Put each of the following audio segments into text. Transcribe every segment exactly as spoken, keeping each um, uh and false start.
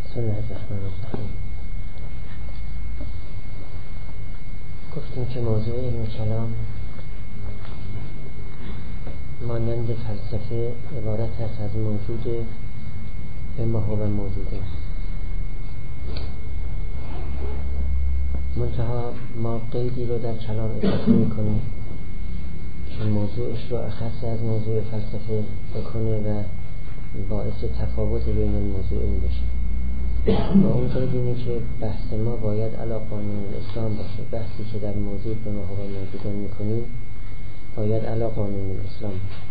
بسم الله الرحمن الرحیم. گفتیم که موضوع علم کلام مانند فلسفه عبارت است از موجود به ما هو موجوده. منتها ما قیدی رو در کلام اضافه می‌کنیم که موضوعش رو اخص از موضوع فلسفه بکنه و باعث تفاوت بین الموضوعین بشه. و اون قید اینه که بحث ما باید علی قانون الاسلام باشه. بحثی که در موجود به ما هو موجودون می‌کنیم باید علی قانون الاسلام باشه.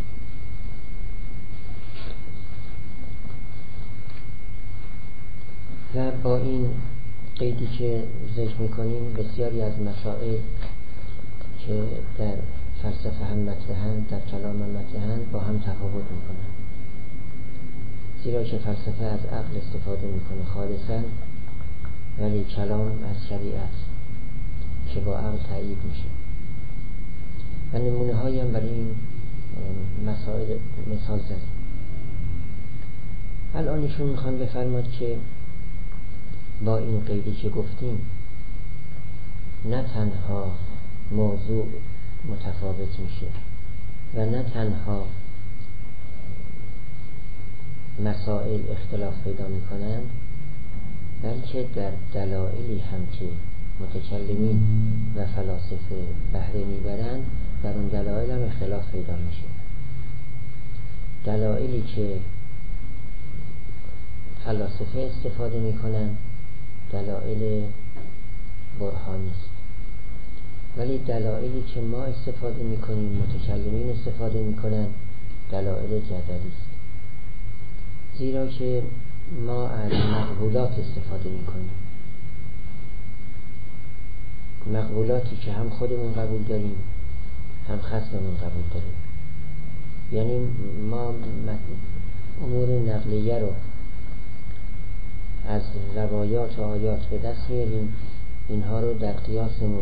و با این قیدی که ذکر می‌کنیم بسیاری از مسائل که در فلسفه هم مطرحند، در کلام هم مطرحند، با هم تفاوت می‌کنند. زیرا که فلسفه از عقل استفاده می‌کنه خالصاً، ولی کلام از شریعت که با عقل تأیید میشه. و نمونه هایی هم برای این مسائل مثال زدیم. الان ایشون میخوان بفرماد که با این قیدی که گفتیم نه تنها موضوع متفاوت میشه و نه تنها مسائل اختلاف پیدا میکنند، بلکه در دلایلی هم که متکلمین و فلاسفه بهره میبرند در اون دلایل هم اختلاف پیدا میشه. دلایلی که فلاسفه استفاده میکنن دلایل برهانی است، ولی دلایلی که ما استفاده میکنیم، متکلمین استفاده میکنن، دلایل جدلی است. زیرا که ما از مقبولات استفاده میکنیم، مقبولاتی که هم خودمون قبول داریم هم خصممون قبول داریم. یعنی ما امور نقلیه رو از روایات و آیات به دست میاریم، اینها رو در قیاسمون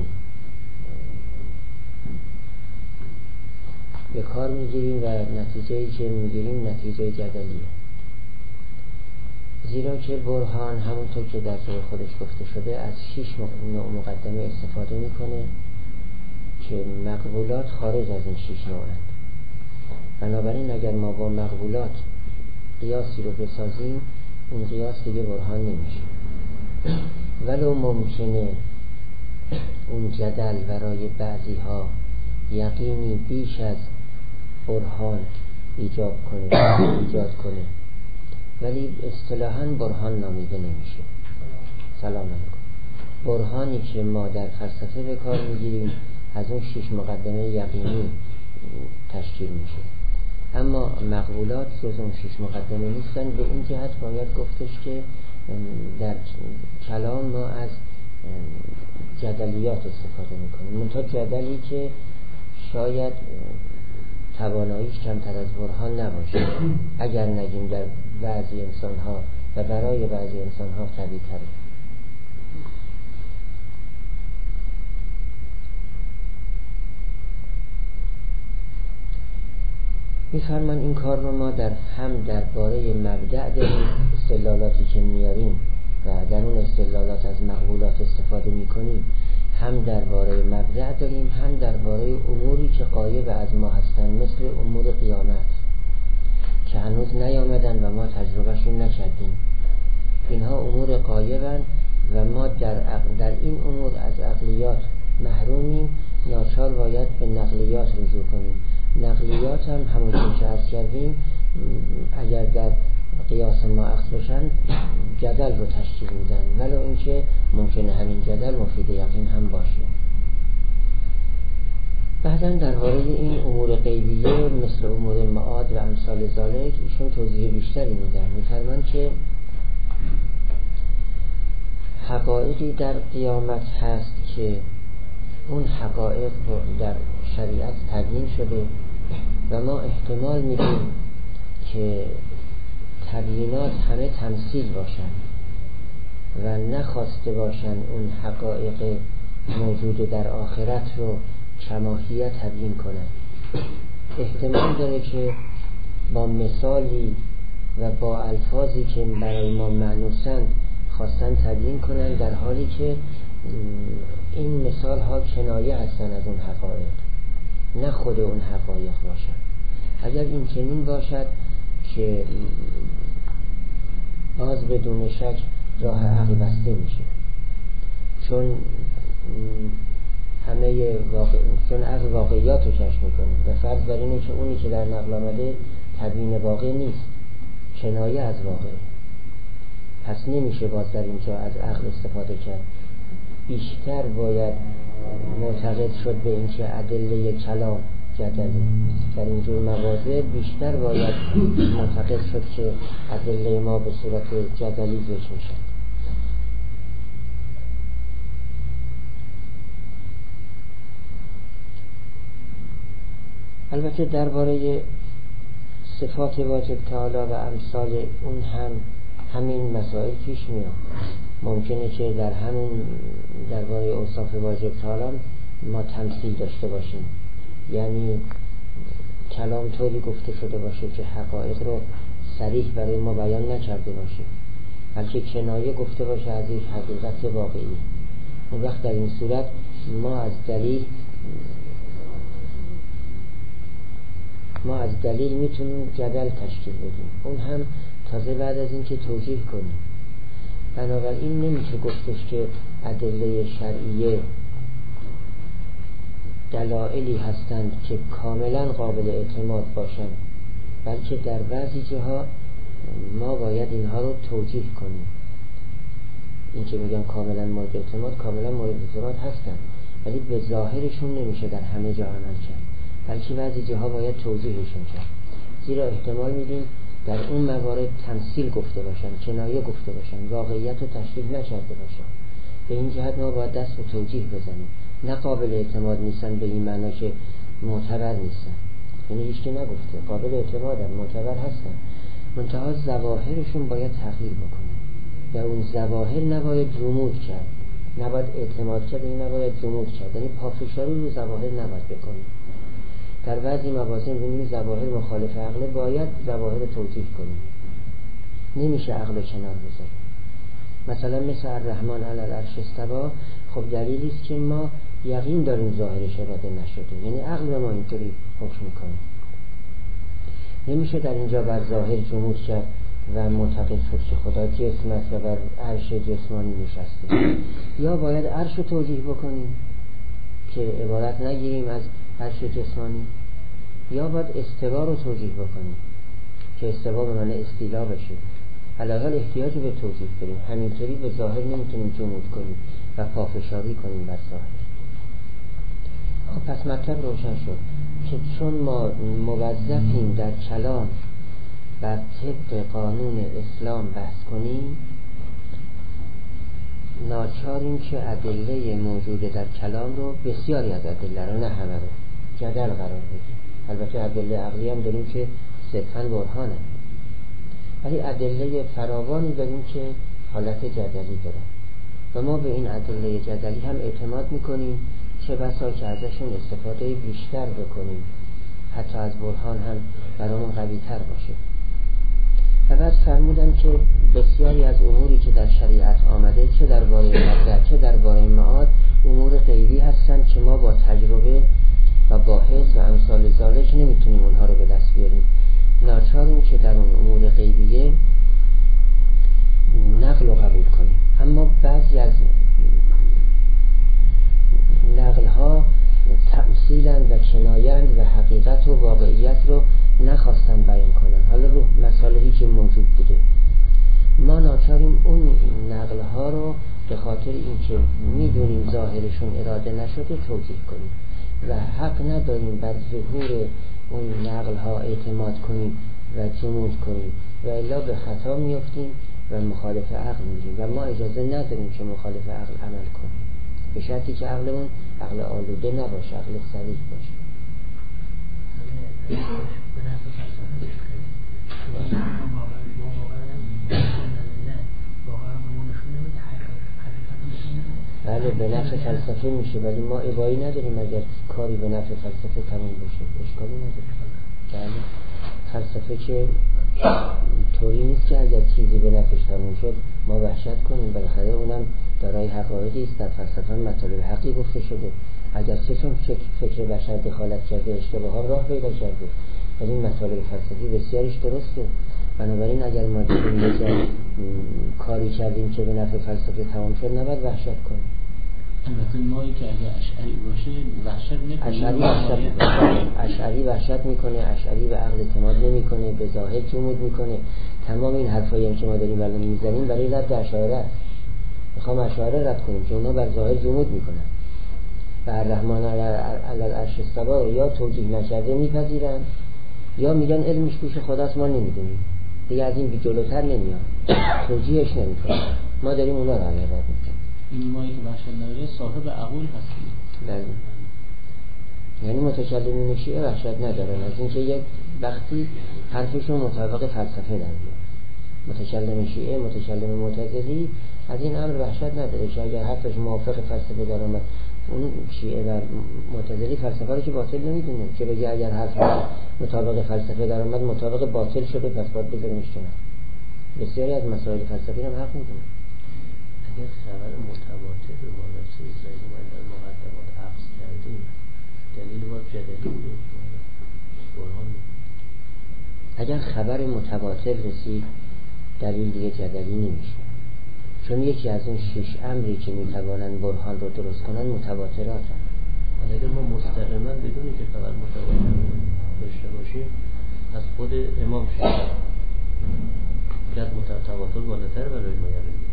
به کار میگیریم و نتیجه‌ای که میگیریم نتیجه جدلیه. زیرا که برهان همونطور که در جای خودش گفته شده از شش نوع مقدمه استفاده میکنه که مقبولات خارج از این شش نوعند. بنابراین اگر ما با مقبولات قیاسی رو بسازیم، این قیاس دیگه برهان نمیشه. ولو ممکنه اون جدل برای بعضی ها یقینی بیش از برهان ایجاد کنه ایجاد کنه ولی اصطلاحاً برهان نامیده نمیشه. سلام علیکم. برهانی که ما در فلسفه به کار میگیریم از اون شش مقدمه یقینی تشکیل میشه، اما مقبولات جز اون شش مقدمه نیستن. به این جهت باید گفتش که در کلام ما از جدلیات استفاده میکنیم، منتها جدلی که شاید تواناییش کمتر از برهان نباشه، اگر نگیم در بعضی انسان‌ها و برای بعضی انسان‌ها قوی تره. می‌فرمان این کار رو ما در هم درباره مبدأ داریم، استدلالاتی که میاریم و در اون استدلالات از مقبولات استفاده میکنیم، هم درباره مبدأ داریم، هم درباره اموری که غایب از ما هستن، مثل امور قیامت که هنوز نیامدن و ما تجربهشون نکردیم. اینها امور غایبن و ما در, در این امور از عقلیات محرومیم، ناچار باید به نقلیات رجوع کنیم. نقلیات هم همونطور که عرض کردیم اگر در قیاس ما اخذ بشن جدل رو تشکیل میدن، ولو اینکه ممکنه همین جدل مفید یقین هم باشه. بعداً در وارد این امور غیبیه مثل امور معاد و امثال ذالک ایشون توضیح بیشتری میدن. میفرمان که حقایقی در قیامت هست که اون حقایق در شریعت تبیین شده و ما احتمال میدیم که تبیینات همه تمثیل باشن و نخواسته باشن اون حقایق موجود در آخرت رو کماهیه تبیین کنن. احتمال داره که با مثالی و با الفاظی که برای ما معنوسند خواستن تبیین کنن، در حالی که این مثال ها کنایه هستن از اون حقایق، نه خود اون حقایق باشن. اگر این چنین باشد که باز بدون شک راه عقل بسته میشه، چون همه واقع... چون عقل واقعیات رو کشف میکنه و فرض بر اینه که اونی که در نقل آمده تبیین واقع نیست، کنایه از واقع. پس نمیشه باز در اینجا از عقل استفاده کرد. بیشتر باید معتقد شد به اینکه ادله کلام جدله. در اینجور مواضع بیشتر باید معتقد شد که ادله ما به صورت جدلی ذکر میشن. البته درباره صفات واجب تعالی و امثال اون هم همین مسائل پیش میاد. ممکنه که در همون درباره اوصاف واجب تعالی ما تمثیل داشته باشیم، یعنی کلام طوری گفته شده باشه که حقایق رو صریح برای ما بیان نکرده باشه، بلکه کنایه گفته باشه از یک حقیقت واقعی. اون وقت در این صورت ما از دلیل ما از دلیل میتونیم جدل تشکیل بدیم، اون هم تازه بعد از این که توجیه کنیم. بنابراین نمیشه گفتش که ادله شرعیه دلایلی هستند که کاملا قابل اعتماد باشند، بلکه در بعضی جاها ما باید اینها رو توجیه کنیم. این که میگم کاملا مورد اعتماد، کاملا مورد اعتماد هستند، ولی به ظاهرشون نمیشه در همه جا عمل کرد، بلکه بعضی جاها باید توجیهشون کرد، زیرا احتمال میدیم در اون موارد تمثیل گفته باشن، کنایه گفته باشن، واقعیت رو تشریح نکرده باشن. به این جهت ما باید دست به توجیه بزنیم. نه قابل اعتماد نیستن به این معنا که معتبر نیستن، یعنی هیچکی نگفته قابل اعتمادن، معتبر هستن، منتها ظواهرشون باید تغییر بکنه. در اون ظواهر نباید جمود کرد، نباید اعتماد کرد، این نباید جمود کرد، یعنی پافشاری رو ظواهر نباید بکنیم. در بعضی مواضع می‌بینیم ظواهر مخالف عقل، باید ظواهر رو توجیه کنیم، نمیشه عقل رو کنار بذاریم. مثلا مثل الرحمن علی العرش استوی، خب دلیلی است که ما یقین داریم ظاهرش اراده نشده، یعنی عقل رو ما اینطوری حکم میکنه. نمیشه در اینجا بر ظاهر جمود کرد و معتقد شد که خدا جسم است و بر عرش جسمانی نشسته. یا باید عرش رو توجیه بکنیم که عبارت نگیریم از عرش جسمانی، یا باید استوا رو توجیه بکنیم که استوا به معنی استیلا بشه. علاوه احتیاجی به توجیه داریم، همینطوری به ظاهر نمیتونیم جمود کنیم و پافشاری کنیم بر ظاهر. خب پس مطلب روشن شد که چون ما موظفیم در کلام بر طبق قانون اسلام بحث کنیم، ناچاریم که ادله موجوده در کلام رو، بسیاری از ادله رو، نه همه رو، جدل قرار بدیم. البته ادله عقلی هم داریم که صرفاً برهانه، ولی ادله فراوانی داریم که حالت جدلی دارن و ما به این ادله جدلی هم اعتماد میکنیم، چه بسا که ازشون استفاده بیشتر بکنیم، حتی از برهان هم برامون قوی تر باشه. و بعد فرمودم که بسیاری از اموری که در شریعت آمده، چه درباره مبدأ چه درباره معاد، امور غیبی هستند که ما با تجربه و با حس و امثال ذالک نمیتونیم اونها رو به دست بیاریم. ناچاریم که در اون امور غیبیه نقل رو قبول کنیم. اما بعضی از نقل ها تمثیلند و کنایند و حقیقت و واقعیت رو نخواستن بیان کنن، حالا رو مسائلی که موجود بوده. ما ناچاریم اون نقل ها رو به خاطر اینکه میدونیم ظاهرشون اراده نشده توجیه کنیم و حق نداریم بر ظهور اون نقل ها اعتماد کنیم و جمود کنیم و الا به خطا میافتیم و مخالف عقل میشیم و ما اجازه نداریم که مخالف عقل عمل کنیم، به شرطی که عقلمون عقل آلوده نباشه، عقل صریح باشه. بله به نفع فلسفه میشه، ولی ما ابایی نداریم اگر کاری به نفع فلسفه تموم بشه، اشکالی نداره. بله فلسفه که طوری نیست که اگر چیزی به نفعش تموم شد ما وحشت کنیم. بالاخره اونم دارای حقایقی است. در فلسفه مطالب حقی گفته شده. اگر چه چون فکر, فکر بشر دخالت کرده، اشتباهات راه پیدا کرده، ولی این مطالب فلسفی بسیارش درسته. بنابراین اگر ما دیدیم یه جا کاری کردیم که به نفع فلسفه تمام شد، نباید وحشت کنیم. البته مایی که اگر اشعری باشه وحشت نمیکنه. اشعری وحشت میکنه. اشعری وحشت میکنه. اشعری به عقل اعتماد نمیکنه، به ظاهر جمود میکنه. تمام این حرفایی که ما داریم الان میزنیم برای رد اشاعره است. میخوام اشاعره رد کنیم که اونا بر ظاهر جمود میکنن. و الرحمن علی العرش استوی یا توجیه نکرده میپذیرن یا میگن علمش پیش خداست ما نمیدونیم. دیگه از این بی جلوتر نمیاد. توجیهش نمیکنه. ما داریم اونا رو رد میکنیم. این مایی که وحشت نداره صاحب عقول هست. بله. یعنی متکلمین شیعه وحشت ندارن از اینکه یک وقتی حرفشون مطابق فلسفه در بیاد. متکلم شیعه، متکلم معتزلی از این امر وحشت نداره که اگر حرفش موافق فلسفه در آمد، اون شیعه و معتزلی فلسفه رو که باطل نمیدونه که بگه اگر حرف مطابق فلسفه در آمد مطابق باطل شده پس باید بذاریمش کنار. بسیاری از مسائل فلسفی هم حق میدونه. اگر خبر متواتر به واسطه اسرائیل من در مقدمات عکس کردیم، دلیل باید جدلی بوده. برهان اگر خبر متواتر رسید دلیل دیگه جدلی نمیشه، چون یکی از اون شش امری که میتوانن برهان رو درست کنن متواترات هم. اگر ما مستقیما بدونی که خبر متواتر داشته باشیم از خود امام شد که از متواتر بالاتر برای ما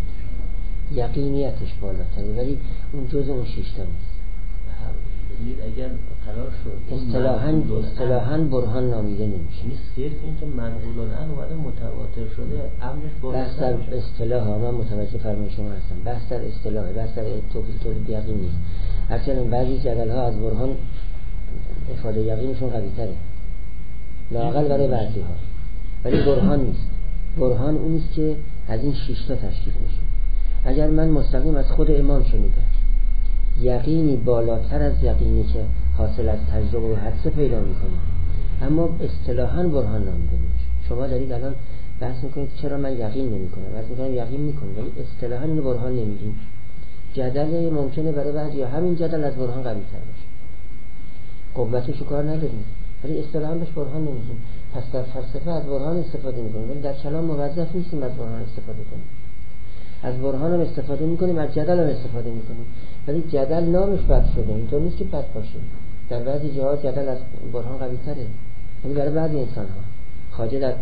یقینیتش بالاتره، ولی اون جز اون شش تا نیست. ببینید اگر قرار شد اصطلاحاً اصطلاحاً برهان نامیده نمیشه. نیست صرف اینکه منقولان ان اومده متواتر شده امرش بالاتر. بحث در اصطلاح ها، من متوجه فرمای شما هستم، بحث در اصطلاح، بحث در توفیق توفیق یقین نیست. هرچند بعضی جدل ها از برهان افاده یقینشون قوی تره لااقل برای بعضی ها، ولی برهان نیست. برهان اون است که از این شش تا تشکیل میشه. اگر من مستقیم از خود امام شنیدم یقینی بالاتر از یقینی که حاصل از تجربه و حدس پیدا میکنه، اما اصطلاحاً برهان نامیده نمیشه. شما دارید الان بحث میکنید چرا من یقین نمیکنم، بحث میکنم یقین میکنم، ولی اصطلاحاً اینو برهان نمیدیم. جدل ممکنه برای بعضی یا همین جدل از برهان قوی تر باشه، قوتشو کار نداریم، ولی اصطلاحاً بهش برهان نمیدیم. پس در فلسفه از برهان استفاده میکنیم، ولی در کلام موظف نیستیم از برهان استفاده کنیم. از برهان هم استفاده میکنیم، از جدل هم استفاده میکنیم، ولی جدل نامش بد شده، اینطور نیست که بد باشه. در بعضی جاها جدل از برهان قوی تره، یعنی برای بعضی انسان ها. خواجه در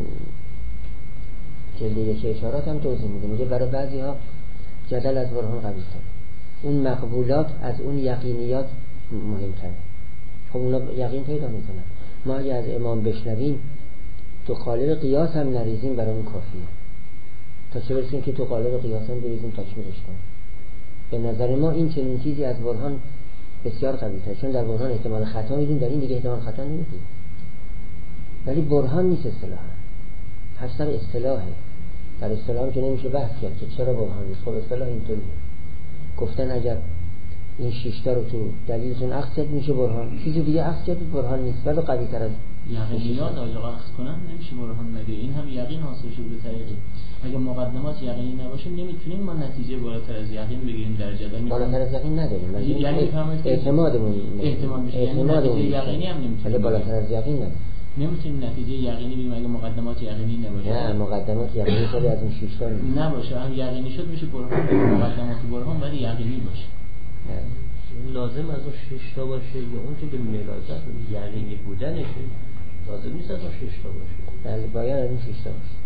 جلد یک اشارات هم توضیح میده، میگه برای بعضی ها جدل از برهان قوی تره، اون مقبولات از اون یقینیات مهمتره. خب اونا یقین پیدا میکنن. ما اگر از امام بشنویم تو قالب قیاس هم نریزیم برای اون کافیه، تا چه برسیم که تو قالب قیاس هم بریزیم تکمیلش کنیم. به نظر ما این چنین چیزی از برهان بسیار قوی تره، چون در برهان احتمال خطا میدیم، در این دیگه احتمال خطا نمیدیم. ولی برهان نیست اصطلاحا، هستن اصطلاحه. در اصطلاح که نمیشه بحث کرد که چرا برهان نیست. خب اصطلاح اینطوریه، گفتن اگر این شش تا رو تو دلیلشون عکس کرد میشه برهان، چیزی دیگه عکس کرد برهان نیست، ولی قوی تر از یقینیات آجا عکس کنن نمیشه برهان مگه؟ این هم یقین حاصل شده به طریق اگه مقدمات یقینی نباشه نمیتونیم ما نتیجه بالاتر از یقین بگیریم در جدل. بالاتر از یقین نداریم، یعنی اعتمادمون احتمال میشه، یعنی نتیجه یقینی هم نمیتونیم بالاتر از یقین نداریم. نمیتونیم نتیجه یقینی بگیریم اگه مقدمات یقینی نباشه. نه، مقدمات یقینی شده از این شش تا نباشه، هم یقینی شد میشه برهان. مقدمات برهان ولی یقینی باشه. لازم از اون شش تا باشه یا اون که ملاحظت یقینی بودنشه، لازم نیست از اون شش تا باشه. بله، باید از اون شش تا باشه.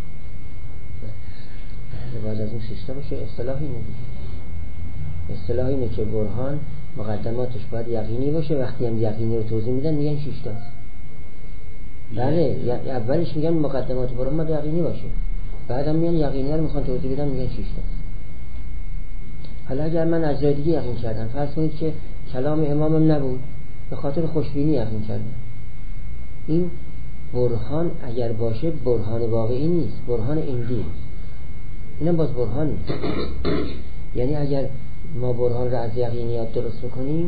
بله، باید از اون شش تا باشه. اصطلاح اینه دیگه. اصطلاح اینه که برهان مقدماتش باید یقینی باشه. وقتی هم یقینی رو توضیح میدن میگن شش تاست. بله، اولش میگن مقدمات برهان باید یقینی باشه، بعدم میگن یقینی رو میخوان توضیح بدن میگن شش تاست. حالا اگر من از جای دیگه یقین کردم، فرض کنید که کلام امامم نبود، به خاطر خوشبینی یقین کردم، این برهان اگر باشه برهان واقعی نیست، برهان عندی، اینم باز برهان نیست. یعنی اگر ما برهان رو از یقینیات درست بکنیم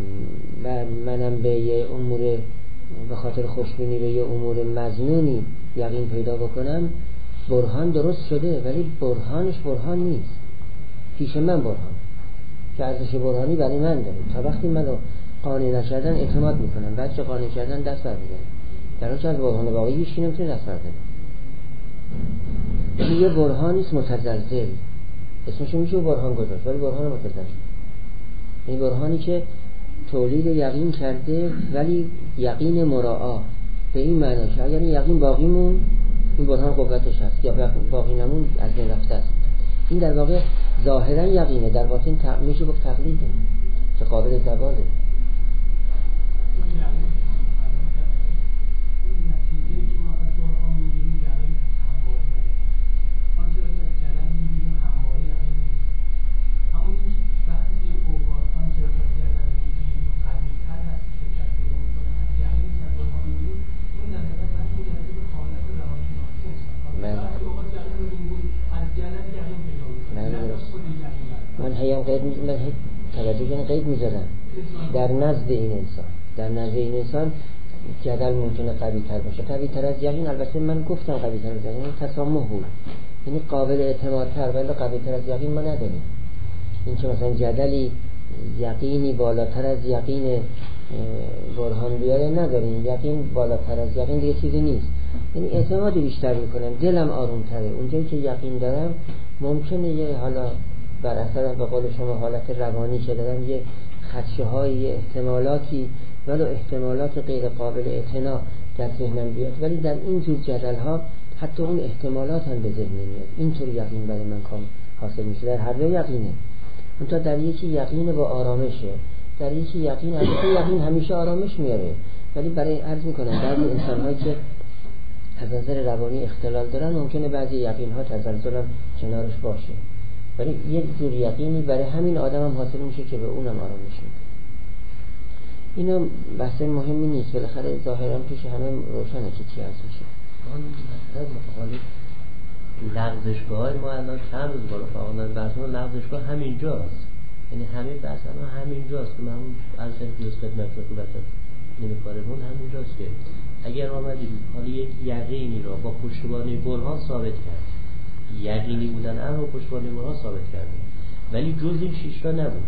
و منم به یه امور به خاطر خوشبینی به یه امور مظنونی یقین پیدا بکنم برهان درست شده، ولی برهانش برهان نیست پیش من. برهان که ارزش برهانی برای من داره، تا وقتی منو قانع نکردن اعتماد میکنم، بعد که قانع کردن دست بر می‌دارم، در حالی که از برهان واقعی هیچ کی نمیتونه دست برداره. این یه برهانی است متزلزل، اسمش میشه برهان گذاشت، ولی برهان متزلزل. این برهانی که تولید یقین کرده ولی یقین مراعا، به این معنی که اگر یقین باقی مون این برهان قوتش هست، یا باقی نمون از بین رفته است. این در واقع ظاهرا یقینه، در باطن ت... میشه گفت تقلیده که قابل زواله. من هیم قید می... من هی توجه کنم قید میذارم در نزد این انسان، در نزد این انسان جدل ممکنه قوی تر باشه، قوی تر از یقین. البته من گفتم قوی تر از یقین تسامح بود، یعنی قابل اعتماد تر، ولی قوی تر از یقین ما نداریم. این که مثلا جدلی یقینی بالاتر از یقین برهان بیاره نداریم، یقین بالاتر از یقین دیگه چیزی نیست. یعنی اعتماد بیشتر میکنم، دلم آروم تره. اونجایی که یقین دارم ممکنه یه حالا بر اثر به قول شما حالت روانی که دارم یه خدشه های یه احتمالاتی، ولو احتمالات غیر قابل اعتنا در ذهنم بیاد، ولی در این جور جدل ها حتی اون احتمالات هم به ذهن نمیاد. اینطور یقین برای من کام حاصل میشه. در هر دو یقینه، اونتا در یکی یقین با آرامشه، در یکی یقین البته یقین همیشه آرامش میاره، ولی برای عرض میکنم بعضی انسان هایی که از نظر روانی اختلال دارن ممکنه بعضی یقین ها تزلزل هم کنارش باشه، ولی یک جور یقینی برای همین آدم هم حاصل میشه که به اونم آرامش میده. اینا بحث مهمی نیست، بالاخره ظاهرا پیش همه روشنه که چی هست میشه. آن مثلا مقاله لغزشگاه های ما الان چند روز بالا فقط بحث ما لغزشگاه همینجاست، یعنی همه بحث ما همینجاست که من از این پیوز خدمت رو بسید نمیکارمون همینجاست که اگر آمدیم حالا یک یقینی را با پشتوانه برهان ثابت کرد، یقینی بودن ان رو پشتوانه برهان ثابت کرد، ولی جز این شیشتا نبود،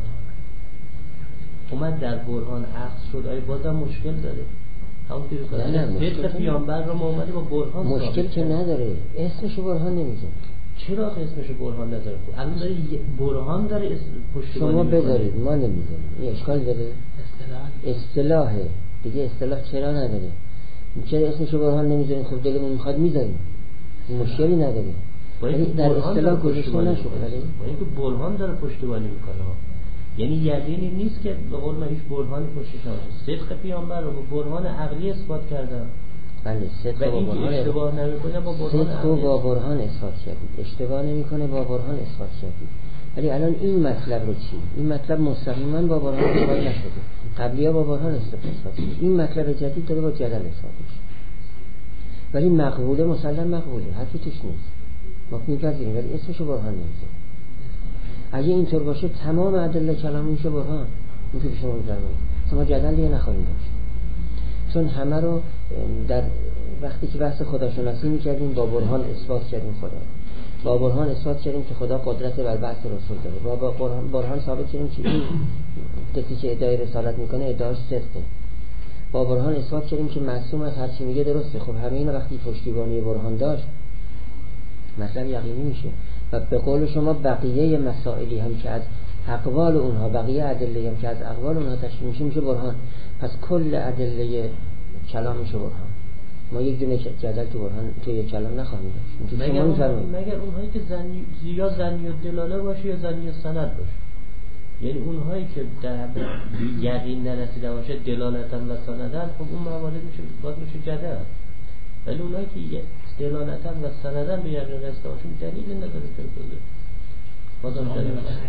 اومد در برهان عکس شد، آیا بازم مشکل داره؟ همون که بکنه صدق پیامبر را ما اومده با برهان مشکل که نداره، اسمشو برهان نمیزه. چرا اسمشو برهان نداره؟ الان داره برهان داره پشتوانه شما بذارید ما نمیذاریم، این اشکال داره؟ اصطلاح اصطلاحه دیگه، اصطلاح چرا نداره؟ چرا اسمشو برهان نمیذاریم؟ خب دلمون میخواد میذاریم، مشکلی نداره، ولی در اصطلاح گذاشته نشده. ولی اینکه برهان داره پشتوانه میکنه، یعنی یقینی نیست که به قول من هیچ برهانی پشتش نباشه. صدق پیامبر رو با برهان عقلی اثبات کردم. بله صدق با برهان اشتباه نمیکنه، با برهان عقلی با برهان اثبات کردید، اشتباه نمیکنه با برهان اثبات کردید. ولی الان این مطلب رو چی؟ این مطلب مستقیما با برهان اثبات نشده، قبلی‌ها با برهان اثبات شده. این مطلب جدید داره با جدل اثبات میشه، ولی مقبوله، مسلم مقبوله، حرفی توش نیست، ما میپذیریم، ولی اسمشو برهان نمیذاریم. اگه اینطور باشه تمام ادله کلام میشه برهان، این که شما میفرمایید شما جدل دیگه نخواهید داشت، چون همه رو در وقتی که بحث خداشناسی میکردیم با برهان اثبات کردیم خدا، با برهان اثبات کردیم که خدا قدرت بر بعث رسول داره، با برهان, برهان ثابت کردیم که این کسی که ادعای رسالت میکنه ادعاش صدقه، با برهان اثبات کردیم که معصوم از هر چی میگه درسته. خب همه اینا وقتی پشتیبانی برهان داشت مطلب یقینی میشه. و به قول شما بقیه مسائلی هم که از اقوال اونها، بقیه ادله هم که از اقوال اونها تشکیل میشه میشه برهان. پس کل ادله کلام میشه برهان. ما یک دونه جدل تو برهان توی کلام نخواهیم داشت. مگر, اون مگر اونهایی که زنی یا زنی و دلاله باشه یا زنی و سند باشه، یعنی اونهایی که در یقین نرسیده باشه دلالتا و سندن، خب اون موارد میشه باز میشه جدل. ولی اونهایی که دلالتا و سندن به یقین رسیده باشه دلیل نداره که بوده بازم جدل.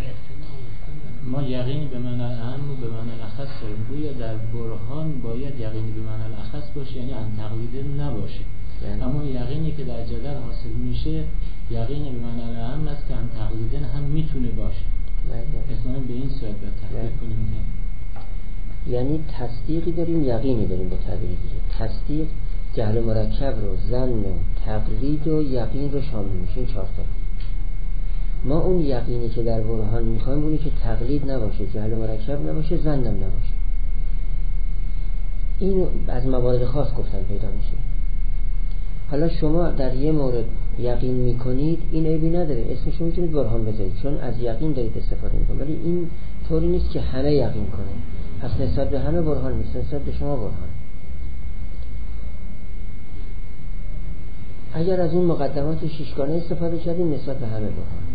ما یقینی به معنی اعم و به معنی اخص داریم، گویا در برهان باید یقینی به معنی اخص باشه، یعنی ان تقلید نباشه. یعنی اما یقینی که در جدل حاصل میشه یقینی به معنی اعم است که ان تقلید هم میتونه باشه. اصلا به این صورت باید تحقیق کنیم. یعنی تصدیقی داریم، یقینی داریم. به تعبیر دیگه تصدیق جهل مرکب رو، ظن و تقلید و یقین رو شامل میشه. این چهار تا. ما اون یقینی که در برهان میخوایم اونی که تقلید نباشه، جهل مرکب نباشه، ظن هم نباشه. این از موارد خاص گفتن پیدا میشه. حالا شما در یه مورد یقین میکنید، این عیبی نداره، اسمش رو میتونید برهان بذارید، چون از یقین دارید استفاده میکنید. ولی این طوری نیست که همه یقین کنه. پس نسبت به همه برهان نیست، نسبت به شما برهان. اگر از اون مقدمات شیشگانه استفاده کردید نسبت به همه برهان.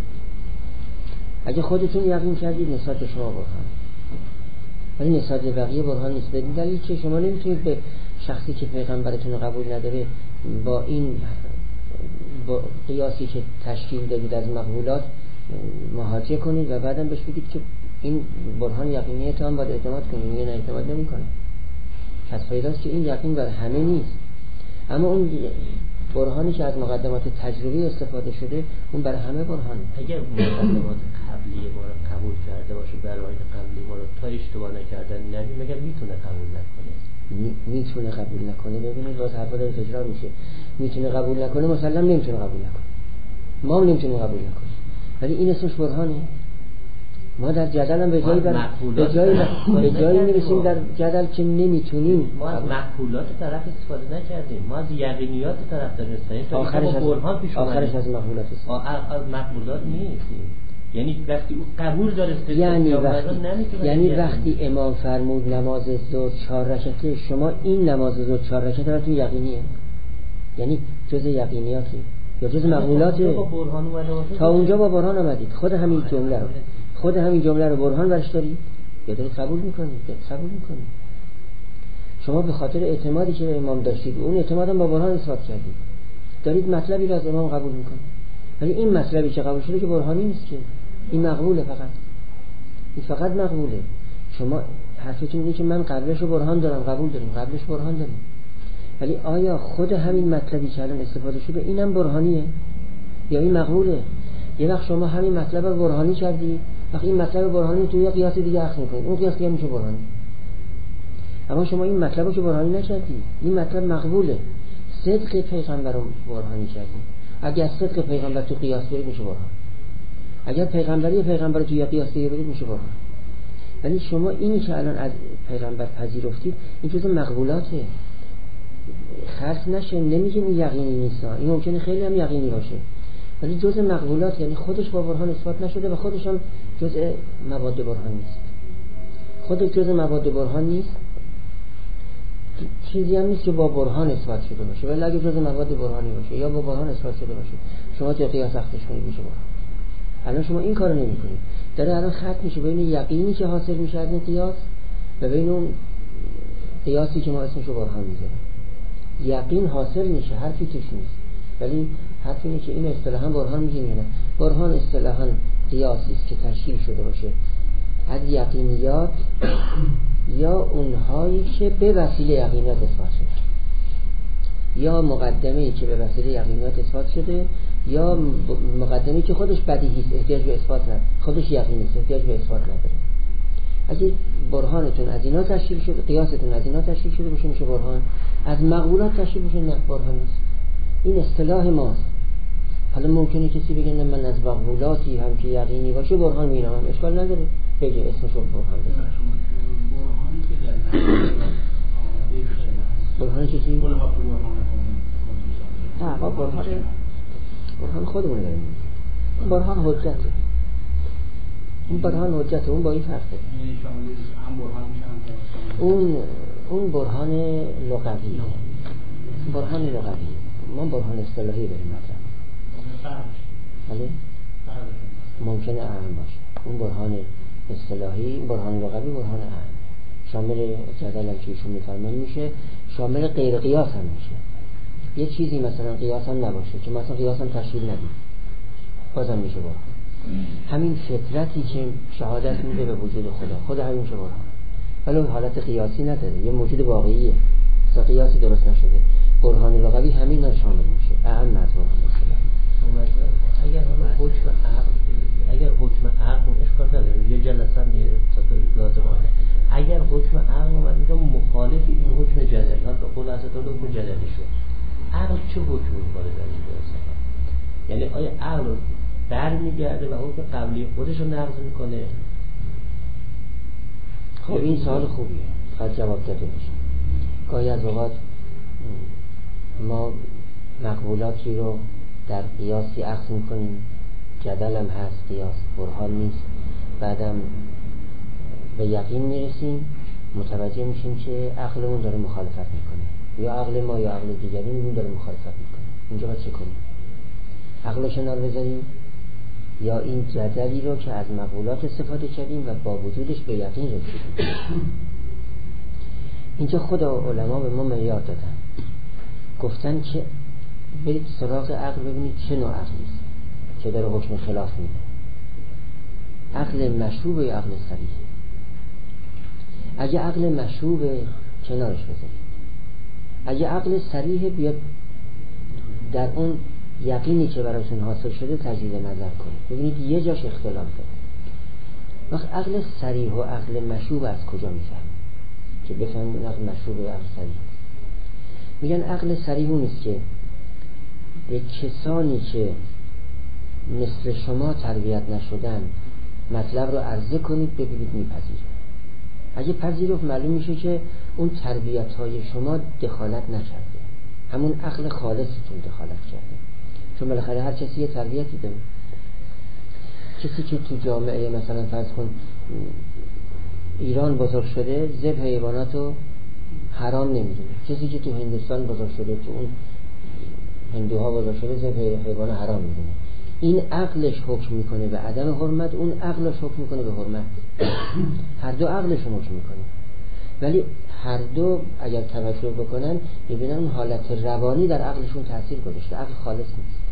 اگه خودتون یقین کردید نسبت به شما برهان، ولی نسبت به بقیه برهان نیست. بدین دلیل که شما نمیتونید به شخصی که پیغمبرتون قبول نداره با این با قیاسی که تشکیل دادید از مقبولات محاجه کنید و بعدم بهش بگید که این برهان یقینیت هم باید اعتماد کنید. یه نه اعتماد نمی کنه. پس پیداست که این یقین بر همه نیست. اما اون برهانی که از مقدمات تجربی استفاده شده اون برای همه برهانه. اگر مقدمات قبلی ما رو قبول کرده باشه، برای قبلی ما رو تا اشتباه نکردن نبی، مگر میتونه قبول نکنه؟ می، میتونه قبول نکنه. ببینید باز حرفا داره تکرار میشه. میتونه قبول نکنه، مسلم نمیتونه قبول نکنه. ما هم نمیتونیم قبول نکنیم. ولی این اسمش برهانه. ما در جدل هم به جایی در به جایی به جایی میرسیم در جدل که نمیتونیم. ما از مقبولات طرف استفاده نکردیم، ما از یقینیات طرف داریم. آخرش از برهان پیش اومد. آخرش از مقبولات است. از مقبولات نیست. یعنی وقتی او قبول داره استفاده یعنی وقتی یعنی وقتی امام فرمود نماز ظهر چهار رکعته، شما این نماز ظهر چهار رکعته براتون یقینیه؟ یعنی جز یقینیاتی یا جز مقبولاته؟ تا اونجا با برهان آمدید. خود همین جمله رو خود همین جمله رو برهان برش دارید یا دارید قبول میکنید؟ قبول میکنید. شما به خاطر اعتمادی که به امام داشتید، اون اعتمادم با برهان اثبات کردید، دارید مطلبی رو از امام قبول میکنید. ولی این مطلبی که قبول شده که برهانی نیست، که این مقبوله، فقط این فقط مقبوله. شما حرفتون اینه که من قبلش رو برهان دارم، قبول داریم، قبلش برهان داریم. ولی آیا خود همین مطلبی که الان استفاده شده اینم برهانیه یا این مقبوله؟ یه وقت شما همین مطلب رو برهانی کردی، وقتی این مطلب برهانی تو یه قیاس دیگه عکس می‌کنید، اون قیاس دیگه میشه برهانی. اما شما این مطلب رو که برهانی نکردی، این مطلب مقبوله. صدق پیغمبر رو برهانی کردی. اگر صدق پیغمبر تو قیاس برید میشه برهان. اگر پیغمبری پیغمبر تو یه قیاس دیگه برید میشه برهان. ولی شما اینی که الان از پیغمبر پذیرفتید این جزء مقبولاته. خرج نشه، نمیگیم این یقینی نیست، این ممکنه خیلی هم یقینی باشه، ولی جزء مقبولات، یعنی خودش با برهان اثبات نشده و خودش هم جزء مواد برهان نیست. خودش جزء مواد برهان نیست، چیزی هم نیست که با برهان اثبات شده باشه. ولی اگه جزء مواد برهانی باشه یا با برهان اثبات شده باشه، شما تو قیاس سختش کنید میشه برهان. الان شما این کارو نمی‌کنید. داره الان خط میشه بین یقینی که حاصل میشه از این قیاس و بین اون قیاسی که ما اسمش رو برهان میذاریم. یقین حاصل میشه، حرفی توش نیست، ولی حرف اینه که این اصطلاحاً برهان میگیم یا نه. برهان اصطلاحاً قیاسی است که تشکیل شده باشه از یقینیات یا اونهایی که به وسیله یقینیات اثبات شده، یا مقدمه‌ای که به وسیله یقینیات اثبات شده، یا مقدمه‌ای که خودش بدیهی است، احتیاج به اثبات نداره، خودش یقینی است، احتیاج به اثبات نداره. اگه برهانتون از اینا تشکیل شده، قیاستون از اینا تشکیل شده باشه میشه برهان. از مقبولات تشکیل بشه نه، برهان نیست. این اصطلاح ماست. حالا ممکنه کسی بگه نه من از مقبولاتی هم که یقینی باشه برهان می‌نامم، اشکال نداره، بگه اسمش رو برهان بزن. برهان چیزی؟ نه با برهان برهان خودمون داریم. برهان حجته. اون برهان حجته، اون با این فرقه. اون اون برهان لغوی، برهان لغوی. ما برهان اصطلاحی داریم مثلا. ولی ممکنه اعم باشه. اون برهان اصطلاحی، برهان لغوی، برهان اعم. شامل جدل هم که ایشون میفرمان میشه، شامل غیر قیاس هم میشه. یه چیزی مثلا قیاس هم نباشه که مثلا قیاس هم تشکیل ندید، بازم میشه برهان. همین فطرتی که شهادت میده به وجود خدا، خود همین میشه برهان. ولی حالت قیاسی نداره، یه موجود واقعیه، اصلا قیاسی درست نشده. برهان لغوی همین رو شامل میشه، اعم از برهان اصطلاحی. اگر حکم عقل اگر حکم عقل اشکال نداره، یه جلسه میره لازمانه. اگر حکم عقل اومد اینجا مخالف این حکم جدلی، ها به قول حضرت حکم جدلی شد، چه حکم میکنه در این اصلا؟ یعنی آیا عقل برمیگرده و حکم قبلی خودش رو نقض میکنه؟ خب این سوال خوبیه، باید جواب داده بشه. گاهی از اوقات ما مقبولاتی رو در قیاسی اخذ میکنیم، جدل هم هست، قیاس برهان نیست، بعدم به یقین میرسیم، متوجه میشیم که عقلمون داره مخالفت میکنه، یا عقل ما یا عقل دیگری میبینیم داره مخالفت میکنه. اینجا باید چه کنیم؟ عقل رو کنار بذاریم یا این جدلی رو که از مقبولات استفاده کردیم و با وجودش به یقین رسیدیم؟ اینجا خود علما به ما معیار دادن، گفتن که برید سراغ عقل ببینید چه نوع عقلی است که داره حکم خلاف میده. عقل مشروب یا عقل صریح؟ اگه عقل مشروب کنارش بذارید، اگه عقل صریح بیاد در اون یقینی که برایشون حاصل شده تجدید نظر کنید، ببینید یه جاش اختلاف داره. وقت عقل صریح و عقل مشروب از کجا میفهمید که بفهمید عقل مشروب و عقل صریح؟ میگن عقل صریح اون است که به کسانی که مثل شما تربیت نشدن مطلب رو عرضه کنید ببینید میپذیره. اگه پذیرفت معلوم میشه که اون تربیت های شما دخالت نکرده، همون عقل خالصتون دخالت کرده. چون بالاخره هر کسی یه تربیتی داره. کسی که تو جامعه مثلا فرض کن ایران بزرگ شده ذبح حیواناتو حرام نمیدونه، کسی که تو هندوستان بزرگ شده تو اون هندوها بزرگ شده ذبح حیوان حرام میدونه. این عقلش حکم میکنه به عدم حرمت، اون عقلش حکم میکنه به حرمت. هر دو عقلشون حکم میکنه، ولی هر دو اگر توجه بکنن میبینن اون حالت روانی در عقلشون تاثیر گذاشته، عقل خالص نیست.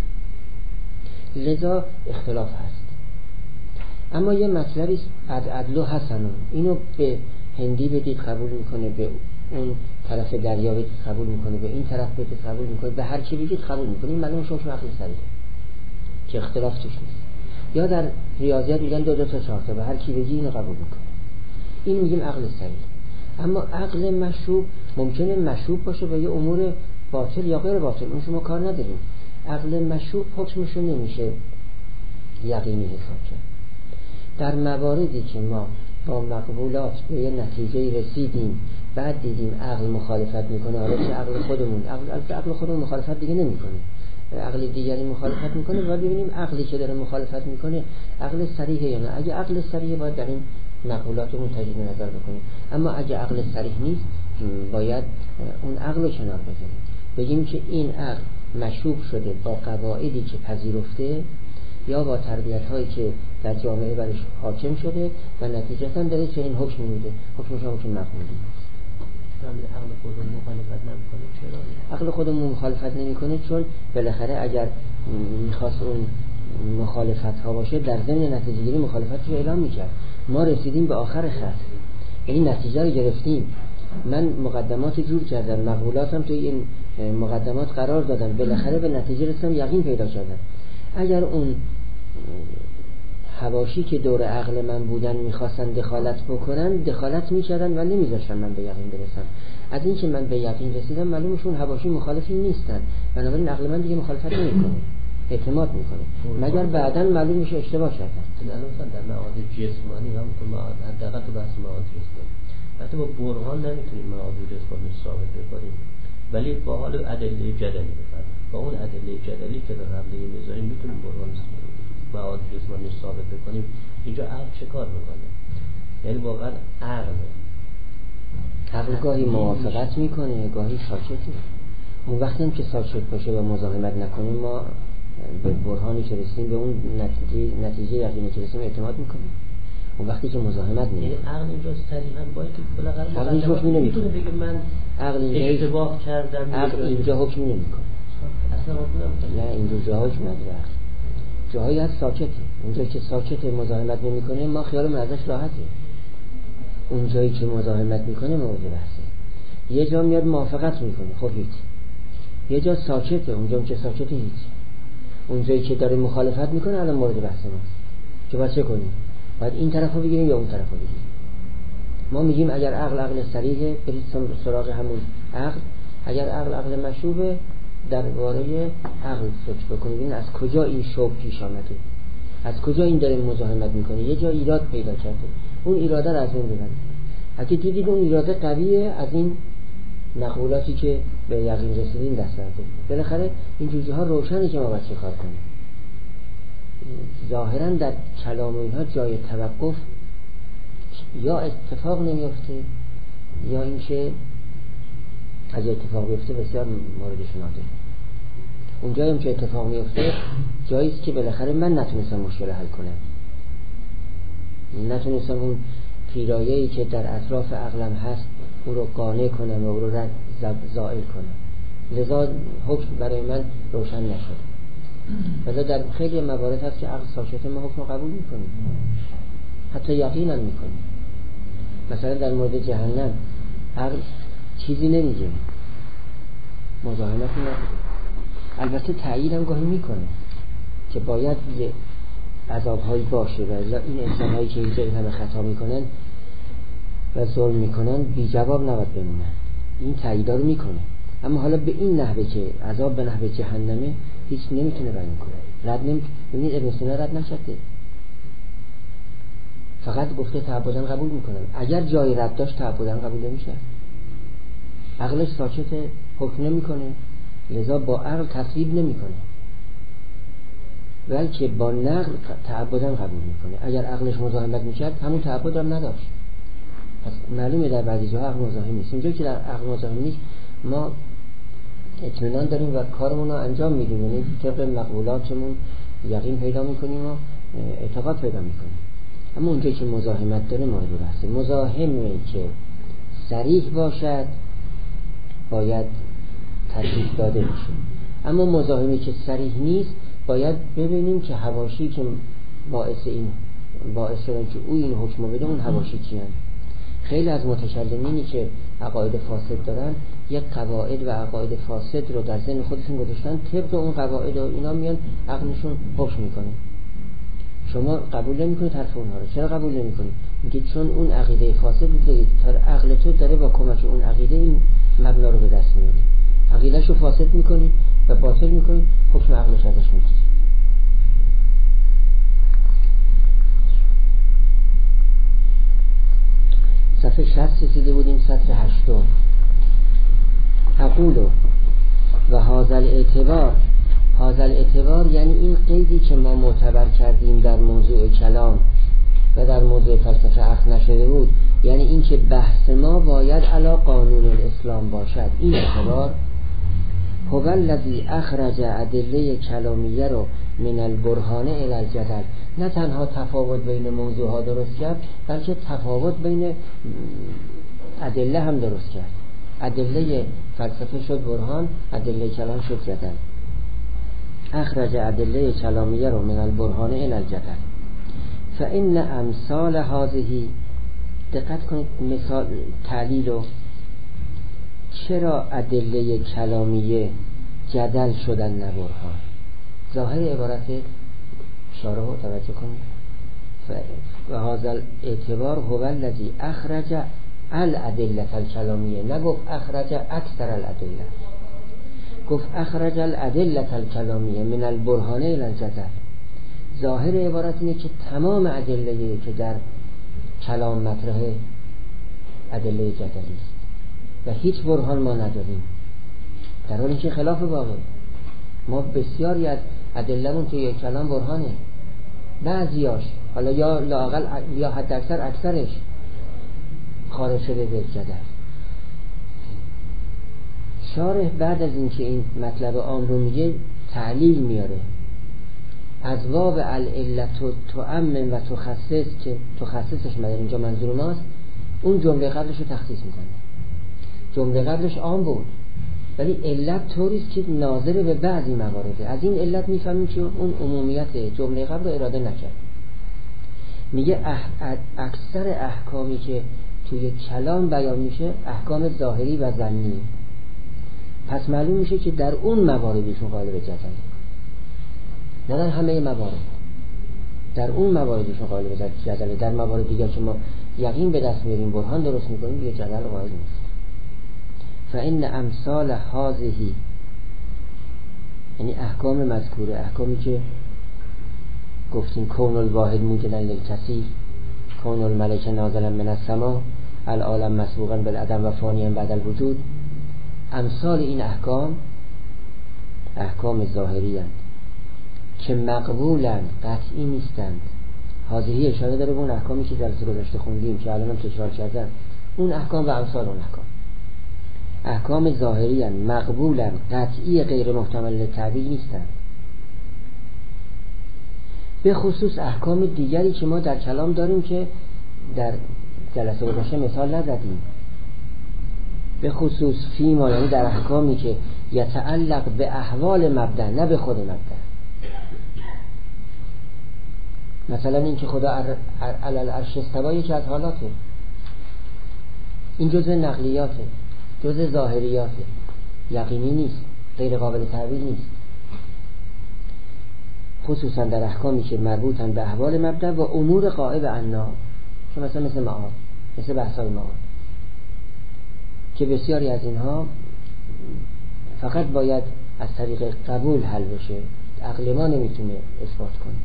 لذا اختلاف هست. اما یه مطلبی است عدل و حسن، اینو به هندی بدید قبول میکنه، به اون طرف دریا بدید قبول میکنه، به این طرف بدید قبول میکنه، به هر کی بگید قبول میکنه. این معلومه حکم عقل صریح که اختلاف توش نیست. یا در ریاضیات میگن دو دو تا چهار تا، به هر کی بگی اینو قبول میکنه. این میگیم عقل صریح. اما عقل مشروب ممکنه مشروب باشه به یه امور باطل یا غیر باطل، اون شما کار نداریم. عقل مشروب حکمشون نمیشه یقینی حساب کرد. در مواردی که ما با مقبولات به یه نتیجه رسیدیم، بعد دیدیم عقل مخالفت میکنه، حالا چه عقل خودمون، عقل عقل خودمون مخالفت دیگه نمیکنه، عقل دیگری مخالفت میکنه، و ببینیم عقلی که داره مخالفت میکنه عقل صریحه یا نه. اگه عقل صریحه باید در این مقولاتمون تجدید نظر بکنیم، اما اگه عقل صریح نیست باید اون عقل رو کنار بذاریم، بگیم که این عقل مشروب شده با قواعدی که پذیرفته یا با تربیت هایی که در جامعه برش حاکم شده و نتیجتا داره چه این حکم میده، حکمش هم حکم مقبولی. عقل خودمون مخالفت نمیکنه. چرا؟ عقل خودمون مخالفت نمیکنه چون بالاخره اگر میخواست اون مخالفت ها باشه در ضمن نتیجه گیری مخالفت رو اعلام میکرد. ما رسیدیم به آخر خط، یعنی نتیجه رو گرفتیم. من مقدمات جور کردم، مقبولاتم توی این مقدمات قرار دادم، بالاخره به نتیجه رسیدم، یقین پیدا کردم. اگر اون حواشی که دور عقل من بودن میخواستن دخالت بکنن، دخالت میکردن و نمیذاشتن من به یقین برسم. از این که من به یقین رسیدم معلومشون حواشی مخالفی نیستن، بنابراین عقل من دیگه مخالفت نمیکنه، اعتماد میکنه، مگر بعداً معلوم میشه اشتباه کردن. الان در معاد جسمانی هم تو معاد حداقل تو بحث معاد جسمانی حتی با برهان نمیتونیم معاد جسمانی ثابت بکنیم، ولی با حال ادله جدلی بفرمایید، با اون ادله جدلی که در قبل میذاریم میتونیم برهان معاد جسمانی ثابت بکنیم. اینجا عقل چه کار میکنه؟ یعنی واقعا عقل عقل گاهی موافقت میکنه، گاهی ساکته. اون وقتی هم که ساکت باشه و مزاحمت نکنیم، ما به برهانی که رسیدیم، به اون نتیجه نتیجه یقینی که رسیدیم اعتماد میکنیم. اون وقتی که مزاحمت نمیکنه، یعنی عقل اینجا صریحا باید که بالاخره عقل اینجا حکم نمیکنه، بگه من عقل اینجا اشتباه کردم، عقل اینجا حکم نمیکنه. اصلا حکم نه، اینجا جاهاش نداره. جاهایی هست ساکته، اونجا که ساکته مزاحمت نمیکنه ما خیالمون ازش راحته. اون جایی که مزاحمت میکنه مورد بحثه. یه جا میاد موافقت میکنه، خب هیچ. یه جا ساکته، اونجا که ساکته هیچ. اون جایی که داره مخالفت میکنه الان مورد بحث ماست که باید چه کنیم؟ باید این طرفو بگیریم یا اون طرفو بگیریم. ما میگیم اگر عقل عقل صریحه برید سراغ همون عقل، اگر عقل عقل مشوبه درباره عقل فکر بکنید، این از کجا این شوق پیش آمده، از کجا این داره مزاحمت میکنه. یه جا ایراد پیدا کرده، اون ایراده رو از اون ببرید. اگه دیدید اون ایراده قویه، از این مقولاتی که به یقین رسیدین دست برده. بالاخره این جوجه ها روشنه که ما باید چه کار کنیم. ظاهرا در کلام اینها جای توقف یا اتفاق نمیفته یا اینکه از اتفاق بیفته بسیار موردش نادره. اون جایی هم که اتفاق میفته جایی است که بالاخره من نتونستم مشکل حل کنم، نتونستم اون پیرایه‌ای که در اطراف عقلم هست او رو قانع کنم و او رو رد زائل کنم، لذا حکم برای من روشن نشد. ولی در خیلی موارد هست که عقل ساکت، ما حکم رو قبول میکنیم، حتی یقین هم میکنیم. مثلا در مورد جهنم عقل چیزی نمیگه، مزاحمت نداره، البته تأیید هم گاهی میکنه که باید یه عذابهایی باشه و این انسانهایی که اینجا این همه خطا میکنن و ظلم میکنن بی جواب نباید بمونن، این تأییدا رو میکنه. اما حالا به این نحوه که عذاب به نحوه جهنمه هیچ نمیتونه بیان کنه، رد نمیتونه. ببینید ابن سینا رد نشده، فقط گفته تعبداً قبول میکنم. اگر جای رد داشت تعبداً قبول نمیشه، عقلش ساکته، حکم نمیکنه، لذا با عقل تصویب نمیکنه، بلکه با نقل تعبداً قبول میکنه. اگر عقلش مزاحمت میکرد همون تعبد هم نداشت. پس معلومه در بعضی جاها عقل مزاحم نیست. اونجایی که در عقل مزاحم نیست ما اطمینان داریم و کارمون رو انجام میدیم، یعنی طبق مقولاتمون یقین پیدا میکنیم و اعتقاد پیدا میکنیم. اما اونجایی که مزاحمت داره مورد بحثه. مزاحمی که صریح باشد باید ترتیب داده بشه، اما مزاحمی که صریح نیست باید ببینیم که حواشی که باعث این باعث شدن که او این حکم بده اون حواشی کیان. خیلی از متکلمینی که عقاید فاسد دارن یک قواعد و عقاید فاسد رو در ذهن خودشون گذاشتن، طبق اون قواعد و اینا میان عقلشون حکم میکنه. شما قبول نمیکنید حرف اونها رو. چرا قبول نمیکنید؟ میگید چون اون عقیده فاسد دارید، تا عقل تو داره با کمک اون عقیده این مبنا رو به دست میاره. عقیدهشو فاسد میکنید و باطل میکنید، حکم عقلش ازش میگیرید. صفحه شصت رسیده بودیم، سطر هشتم. اقولو و هازل اعتبار، هازل اعتبار یعنی این قیدی که ما معتبر کردیم در موضوع کلام و در موضوع فلسفه اخذ نشده بود، یعنی این که بحث ما باید علی قانون الاسلام باشد. این اعتبار هو الذی اخرج ادله کلامیه رو من البرهان الی الجدل، نه تنها تفاوت بین موضوع ها درست کرد بلکه تفاوت بین ادله هم درست کرد. ادله فلسفه شد برهان، ادله کلام شد جدل. اخرج ادله کلامیه رو من البرهان الی الجدل. فان امثال هذه، دقت کنید مثال تعلیل و چرا ادله کلامیه جدل شدن نه برهان. ظاهر عبارت شارح رو توجه کنید. و هذا اعتبار هو الذی اخرج الادله الکلامیه، نگفت اخرج اکثر الادله، گفت اخرج الادله الکلامیه من البرهان الی الجدل. ظاهر عبارت اینه که تمام ادله که در کلام مطرحه ادله جدلی است و هیچ برهان ما نداریم، در حالی که خلاف واقع. ما بسیاری از ادله‌مون توی کلام برهانه، بعضیاش حالا یا لااقل یا حد اکثر اکثرش خارج شده به جدل. شارح بعد از اینکه این مطلب عام رو میگه تعلیل میاره، از واو العلت تعمم و تخصص که تخصصش مدر اینجا منظور ماست، اون جمله قبلش رو تخصیص میکنه. جمله قبلش عام بود ولی علت طوریست که ناظر به بعضی موارده. از این علت میفهمیم که اون عمومیت جمله قبل رو اراده نکرد. میگه اح... اکثر احکامی که توی کلام بیان میشه احکام ظاهری و ظنی، پس معلوم میشه که در اون مواردشون قالب جدل، نه در همه موارد، در اون مواردشون قالب جدل. در موارد دیگه که ما یقین به دست میاریم، برهان درست میکنیم، دیگه جدل قائل نیست. فإن امثال هذه یعنی احکام مذکوره، احکامی که گفتیم کون الواحد موجدا للکثیر، کون الملک نازلا من السما، العالم مسبوقا بالعدم و فانیا بعد الوجود، امثال این احکام احکام ظاهری هستند که مقبولند، قطعی نیستند. حاضری اشاره داره به اون احکامی که جلسه گذشته خوندیم که الان هم تکرار کردن، اون احکام و امثال اون احکام احکام ظاهری هستند، مقبولند، قطعی، غیر محتمل للتعویل نیستند. به خصوص احکام دیگری که ما در کلام داریم که در جلسه گذشته مثال نزدیم، به خصوص فیما، یعنی در احکامی که یتعلق به احوال مبدأ نه به خود مبدأ. مثلا این که خدا علی العرش استوی یکی از حالاته، این جزء نقلیاته، جزء ظاهریاته، یقینی نیست، غیر قابل تعویل نیست، خصوصا در احکامی که مربوطن به احوال مبدأ و امور غائب عنا، که مثلا مثل معاد، مثل بحث‌های معاد، که بسیاری از اینها فقط باید از طریق قبول حل بشه، عقل ما نمیتونه اثبات کنه.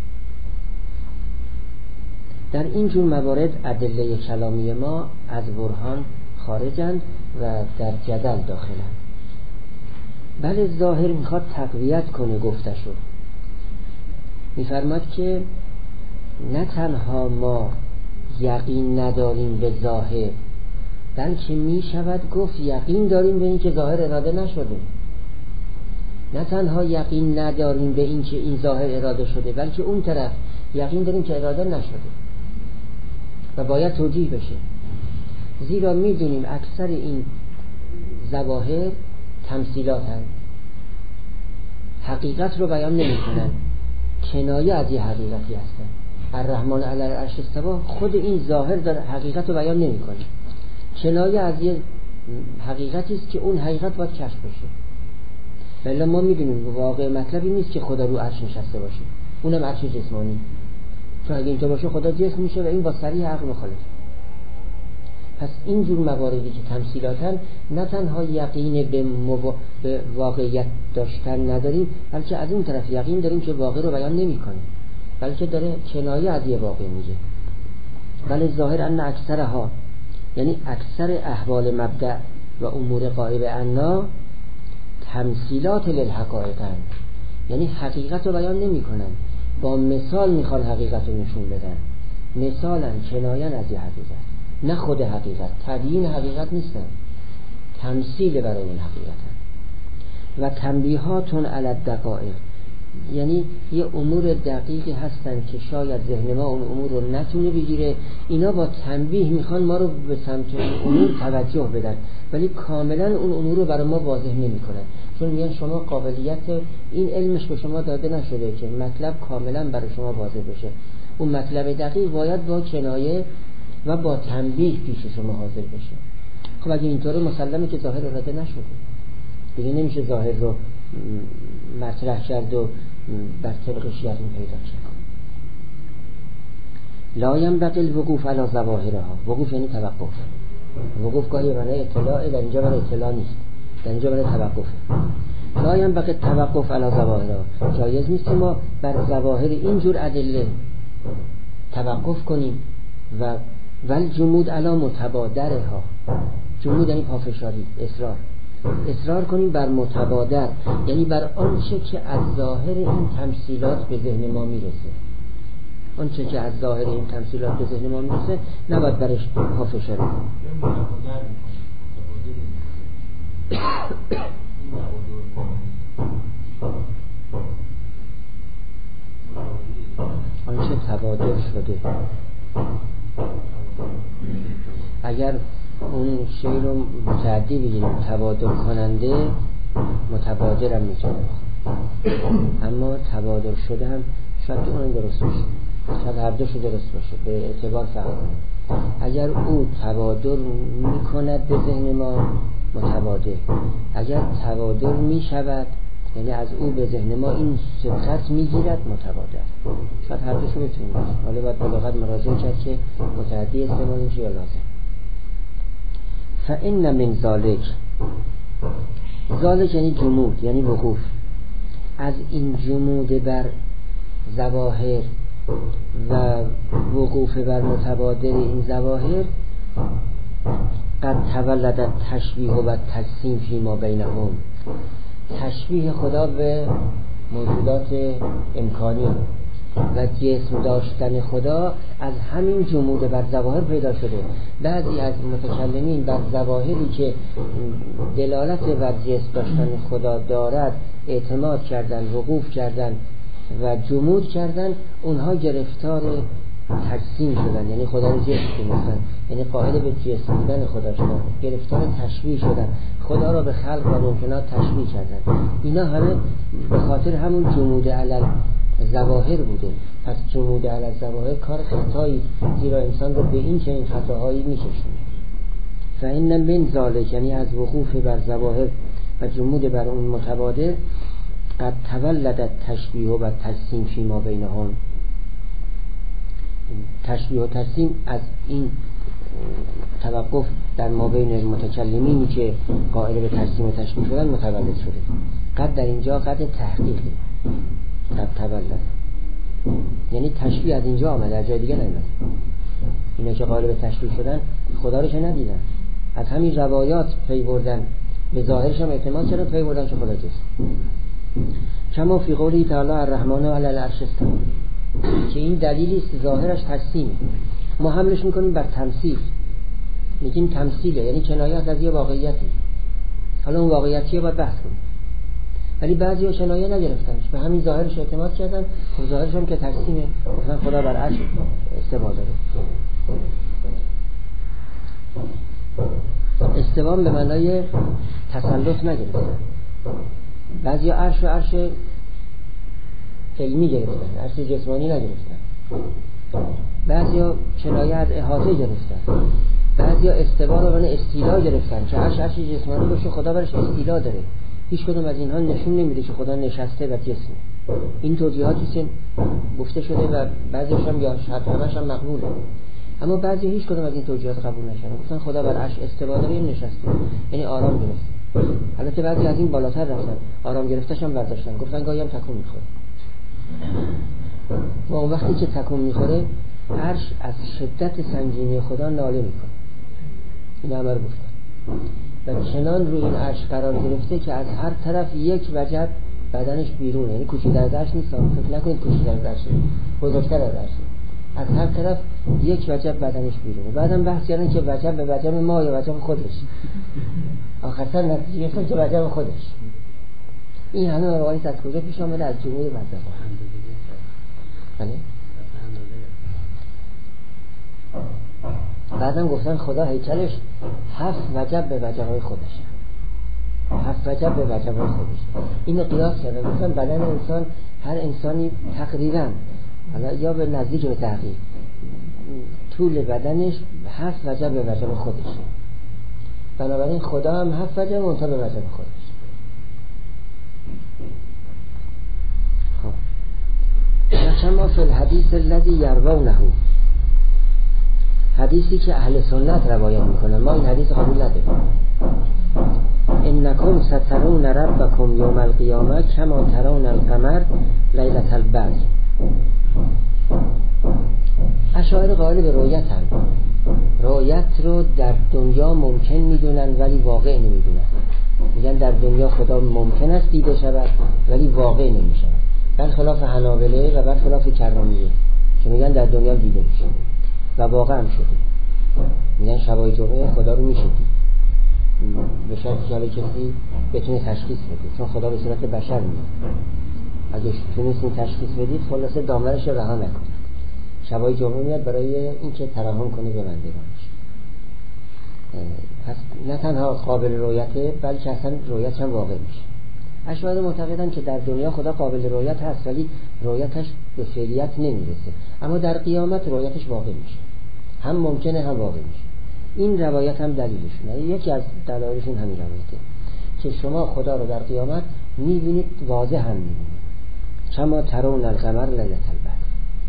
در این جور موارد ادله کلامی ما از برهان خارجند و در جدل داخلند. بله ظاهر میخواد تقویت کنه گفتشو، میفرماد که نه تنها ما یقین نداریم به ظاهر، بلکه میشود گفت یقین داریم به این که ظاهر اراده نشده. نه تنها یقین نداریم به این که این ظاهر اراده شده، بلکه اون طرف یقین داریم که اراده نشده و باید توجیه بشه، زیرا میدونیم اکثر این ظواهر تمثیلات هستند، حقیقت رو بیان نمی کنن، کنایه از یه حقیقتی هستن. الرحمن علی العرش استوی، خود این ظاهر داره حقیقت رو بیان نمی کنه، کنایه از یه حقیقتی است که اون حقیقت باید کشف بشه. ولی ما میدونیم واقع مطلبی نیست که خدا رو عرش نشسته باشه، اونم عرش جسمانی، چون اگه اینطور باشه خدا جسم میشه و این با صریح عقل مخالفه. پس این جور مواردی که تمثیلاتن، نه تنها یقین به, مو... به واقعیت داشتن نداریم، بلکه از اون طرف یقین داریم که واقع رو بیان نمیکنه، بلکه داره کنایه از یه واقع میگه. ولی ظاهر ان اکثرها، یعنی اکثر احوال مبدأ و امور غایب عنا تمثیلات للحقائق، یعنی حقیقت رو بیان نمی کنن، با مثال میخوان حقیقت رو نشون بدن، مثالا کنایان از یه حقیقت، نه خود حقیقت، تبیین حقیقت نیستن، تمثیل برای این حقیقت. و تنبیهاتون علی الدقائق، یعنی یه امور دقیقی هستن که شاید ذهن ما اون امور رو نتونه بگیره، اینا با تنبیه میخوان ما رو به سمت اون امور توجه بدن، ولی کاملا اون امور رو برای ما واضح نمی کنن، چون میگن شما قابلیت این علمش به شما داده نشده که مطلب کاملا برای شما واضح بشه، اون مطلب دقیق باید با کنایه و با تنبیه پیش شما حاضر بشه. خب اگه اینطوره مسلمه که ظاهر اراده نشده، دیگه نمیشه ظاهر رو مطرح کرد و بر طبقش یقین پیدا کرد. لا ینبغی الوقوف علی ظواهرها، وقوف یعنی توقف، وقوف گاهی برای اطلاع، در اینجا برای اطلاع نیست، در اینجا برای توقف. لا ینبغی التوقف علی ظواهرها، جایز نیست ما بر ظواهر اینجور ادله توقف کنیم و ول جمود علی متبادرها، جمود یعنی پافشاری، اصرار اصرار کنیم بر متبادر، یعنی بر آنچه که از ظاهر این تمثیلات به ذهن ما میرسه، آنچه که از ظاهر این تمثیلات به ذهن ما میرسه نباید برش پافشاری. آنچه تبادر شده، اگر اون شی رو متعدی بگیریم تبادر کننده، متبادر هم میتونه، اما تبادر شده هم شاید اون درست باشه، شاید هر دوش درست باشه به اعتبار فهم. اگر او تبادر میکند به ذهن ما متبادر، اگر تبادر میشود یعنی از او به ذهن ما این سبقت میگیرد متبادر، شاید هر دوش میتونه باشه. حالا باید بلاغت مراجعه کرد که متعدی استعمال میشه یا لازم. فإن من ذالک، ذالک یعنی جمود، یعنی وقوف، از این جمود بر ظواهر و وقوف بر متبادر این ظواهر قد تولد تشبیه و تجسیم فیما بینهم، تشبیه خدا به موجودات امکانی و جسم داشتن خدا از همین جمود بر ظواهر پیدا شده. بعضی از متکلمین بر ظواهری که دلالت بر جسم داشتن خدا دارد اعتماد کردن، وقوف کردن و جمود کردن، اونها گرفتار تجسیم شدن، یعنی خدا رو جسم دونستن، یعنی قائل به جسم بودن خدا شدن، گرفتار تشبیه شدن، خدا رو به خلق و ممکنات تشبیه کردن. اینا همه به خاطر همون جمود علل ظواهر بوده. پس جمود علل ظواهر کار خطایی، زیرا انسان رو به این چنین خطاهایی میکشونه. فإن من ذلک، یعنی از وقوف بر ظواهر و جمود بر اون متبادر، قد تولد تشبیه و تجسیم فیما بینهم. تشبیه و تجسیم از این توقف در ما بین متکلمینی که قائل به تجسیم و تشبیه شدن متولد شده. قد در اینجا قد تحقیقه، قد تولد یعنی تشبیه از اینجا آمده، از جای دیگه نمیاد. اینا که قائل به تشبیه شدن خدا رو که ندیدن، از همین روایات پی بردن، به ظاهرش هم اعتماد کردن، پی بردن که خدا جست. کما فی قوله تعالی الرحمن علی العرش استوى، که این دلیلی است ظاهرش تجسیمه. ما حملش میکنیم بر تمثیل، میگیم تمثیله، یعنی کنایه از یه واقعیتی. حالا اون واقعیتی باید بحث کنیم، ولی بعضی‌ها کنایه نگرفتنش، به همین ظاهرش اعتماد کردن. خب ظاهرش هم که تجسیمه، گفتن خدا بر عرش استوا داره. استوا به معنای تسلط نگرفتن. بعضی عرش و عرش علمی گرفتن، عرش جسمانی نگرفتن. بعضی کنایه از احاطه گرفتن. بعضی استوا رو به استیلا گرفتن که عرش عرش جسمانی باشه، خدا برش استیلا داره. هیچ کدوم از اینها نشون نمیده که خدا نشسته و جسمه. این توضیحاتی که گفته شده و بعضیش هم یا شاید همش هم مقبوله، اما بعضی هیچ کدوم از این توضیحات قبول نشدن. گفتن خدا بر عرش استوا داره، نشسته، یعنی آرام گرفته. البته بعضی از این بالاتر رفتن، آرام گرفتش هم برداشتن، گفتن گاهی هم تکون میخوره. و اون وقتی که تکون میخوره، عرش از شدت سنگینی خدا ناله میکنه. این همه رو گفتن. و چنان روی این عرش قرار گرفته که از هر طرف یک وجب بدنش بیرونه، یعنی کوچیک‌تر از عرش نیست، فکر نکنید کوچیک‌تر از عرش، بزرگتر از عرش. از هر طرف یک وجب بدنش بیرونه. بعدم بحث کردن که وجب به وجب ما یا وجب خودش. آخرسر نتیجه گرفتن که وجب خودش. این همه مواردی از کجا پیش آمده؟ از جمهور مذهب. بله. بعدم گفتن خدا هیکلش هفت وجب به وجب‌های خودشه. هفت وجب به وجب‌های خودشه. اینو قیاس کردن، گفتن بدن انسان، هر انسانی تقریباً حالا یا به نزدیک به تحقیق طول بدنش هفت وجب به وجب خودشه. بنابراین خدا هم هفت وجب منتها به وجب خودش. خب کما فی الحدیث الذی یروونه، حدیثی که اهل سنت روایت میکنن، ما این حدیث قبول نداریم. انکم سترون ربکم یوم القیامه کما ترون القمر لیلة البدر. اشاعره قائل به رؤیت هم، رؤیت رو در دنیا ممکن میدونن ولی واقع نمیدونن. میگن در دنیا خدا ممکن است دیده شود ولی واقع نمیشه. برخلاف حنابلة و برخلاف کرامیه که میگن در دنیا دیده میشه و واقع هم شده. میگن شبای جمعه خدا رو میشه دید، به شرطی که حالا کسی بتونه تشخیص بده، چون خدا به صورت بشر میاد. اگه تونستین تشخیص بدید خلاصه دامنش رو رها نکنید. شبای جمعه میاد برای اینکه ترحم کنه به بندگانش. پس نه تنها قابل رؤیته بلکه اصلا رؤیت هم واقع میشه. اشاعره معتقدن که در دنیا خدا قابل رؤیت هست ولی رؤیتش به فعلیت نمیرسه، اما در قیامت رؤیتش واقع میشه، هم ممکنه هم واقع میشه. این روایت هم دلیلشونه، یکی از دلایلشون همین روایته که شما خدا رو در قیامت میبینید، واضح هم میبینید، کما ترون القمر لیلة البدر.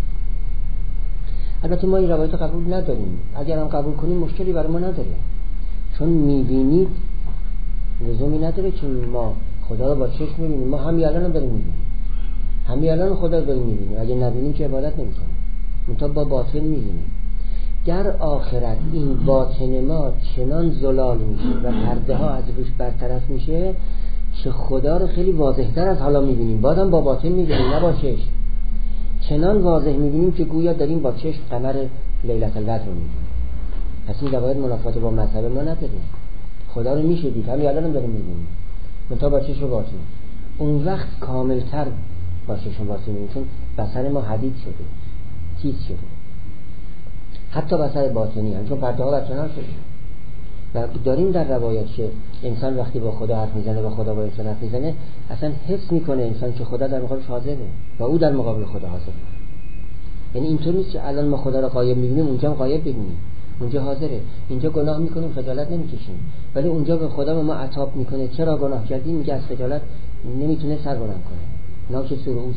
البته ما این روایت قبول نداریم، اگر هم قبول کنیم مشکلی برای ما نداره، چون میبینید لزومی نداره که ما خدا رو با چشم میبینیم، ما همین الان هم داریم میبینیم، همین الان خدا رو داریم میبینیم، اگه نبینیم که عبادت نمیکنیم، منتها با باطن میبینیم. در آخرت این باطن ما چنان زلال میشه و پرده ها از روش برطرف میشه که خدا رو خیلی واضح‌تر از حالا میبینیم، بعدم با باطن میبینیم نه با چشم. چنان واضح میبینیم که گویا داریم با چشم قمر لیلة القدر رو میبینیم. پس این دواید منافات با مذهب ما نداریم، خدا رو میشه دید، همین الان هم داریم میبینیم، منتها با چشم و باطن. اون وقت کاملتر با چشم و باطن میبینیم، چون بصر ما حدید شده، تیز شده، حتی بصر باطنی هم، چون پرده ها برکنار شده. و داریم در روایات که انسان وقتی با خدا حرف میزنه، با خدا با انسان حرف میزنه، اصلا حس میکنه انسان که خدا در مقابلش حاضره و او در مقابل خدا حاضره. یعنی اینطور نیست که الان ما خدا رو غایب میبینیم اونجا هم غایب ببینیم، اونجا حاضره. اینجا گناه میکنیم خجالت نمیکشیم، ولی اونجا به خدا به ما عتاب میکنه، چرا گناه کردیم؟ میگه از خجالت نمیتونه سر بلند کنه. ناک سرعوسه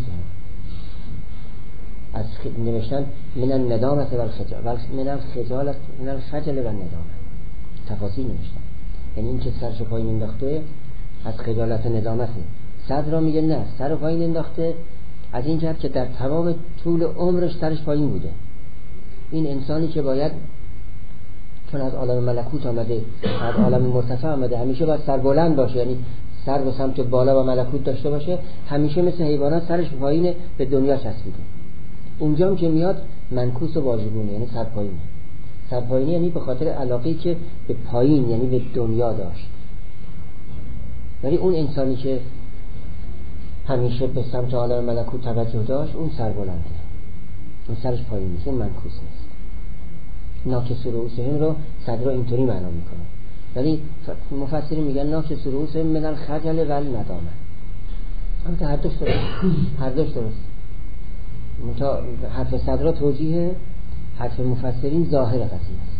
از خ... نوشتن من الندامت و الخجالت من الخجالت من الخجل و الندامت، تفاصیل نوشتن. یعنی این که سرش پایین انداخته از خجالت و ندامته. صد را میگه نه، سر پایین انداخته از این جهت که در تمام طول عمرش سرش پایین بوده. این انسانی که باید چون از عالم ملکوت آمده، از عالم مرتفع آمده، همیشه باید سر بلند باشه، یعنی سر به سمت بالا و ملکوت داشته باشه، همیشه مثل حیوانات سرش پایین به دنیا چسبیده. اونجا هم که میاد منکوس و واجبونه، یعنی سر پایینه. سر پایینی یعنی به خاطر علاقه‌ای که به پایین یعنی به دنیا داشت. ولی اون انسانی که همیشه به سمت عالم ملکوت توجه داشت، اون سر بلنده، اون سرش پایین نیست، اون منکوس نیست. ناکس رؤوسهم رو صدر اینطوری معنا میکنه، ولی مفسرین میگن ناکس رؤوسهم من الخجل و الندامه. البته هر دوش درست، هر دوش درست. منتها حرف صدر توجیه، حرف مفسرین ظاهر قضیه است.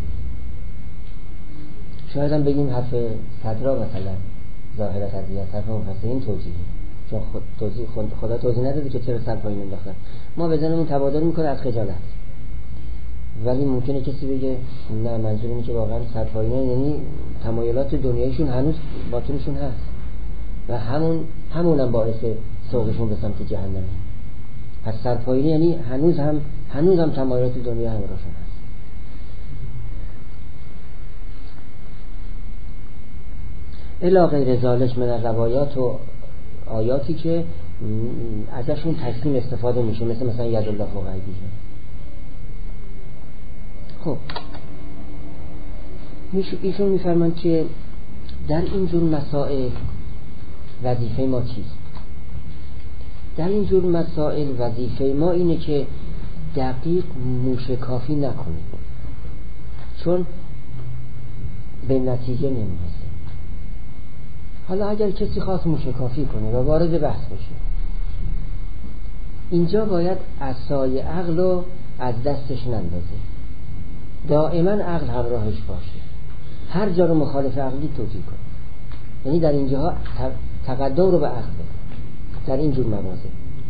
شاید هم بگیم حرف صدر مثلا ظاهر قضیه است، حرف مفسرین توجیه، چون خود توضیح خدا توضیح نداده که چرا سر پایین انداختن. ما به ذهنمون تبادر میکنه از خجالت، ولی ممکنه کسی بگه نه منظور اینه که واقعا سر پایینه، یعنی تمایلات دنیایشون هنوز باطنشون هست و همون همونم باعث سوقشون به سمت جهنمه. پس سر پایینه یعنی هنوز هم هنوز هم تمایلات دنیا همراهشون هست. الا غیر ذالک من روایات و آیاتی که ازشون تسلیم استفاده میشه، مثل مثلا ید الله فوق ایدیهم. خب ایشون میفرمایند که در این جور مسائل وظیفه ما چیست؟ در این جور مسائل وظیفه ما اینه که دقیق موشکافی نکنیم، چون به نتیجه نمیرسه. حالا اگر کسی خواست موشکافی کنه و وارد بحث بشه، اینجا باید عصای عقل رو از دستش نندازه، دائما عقل همراهش باشه، هر جا رو مخالف عقلی توجیه کنه. یعنی در اینجاها تقدم رو به عقل بده در این جور مواضع،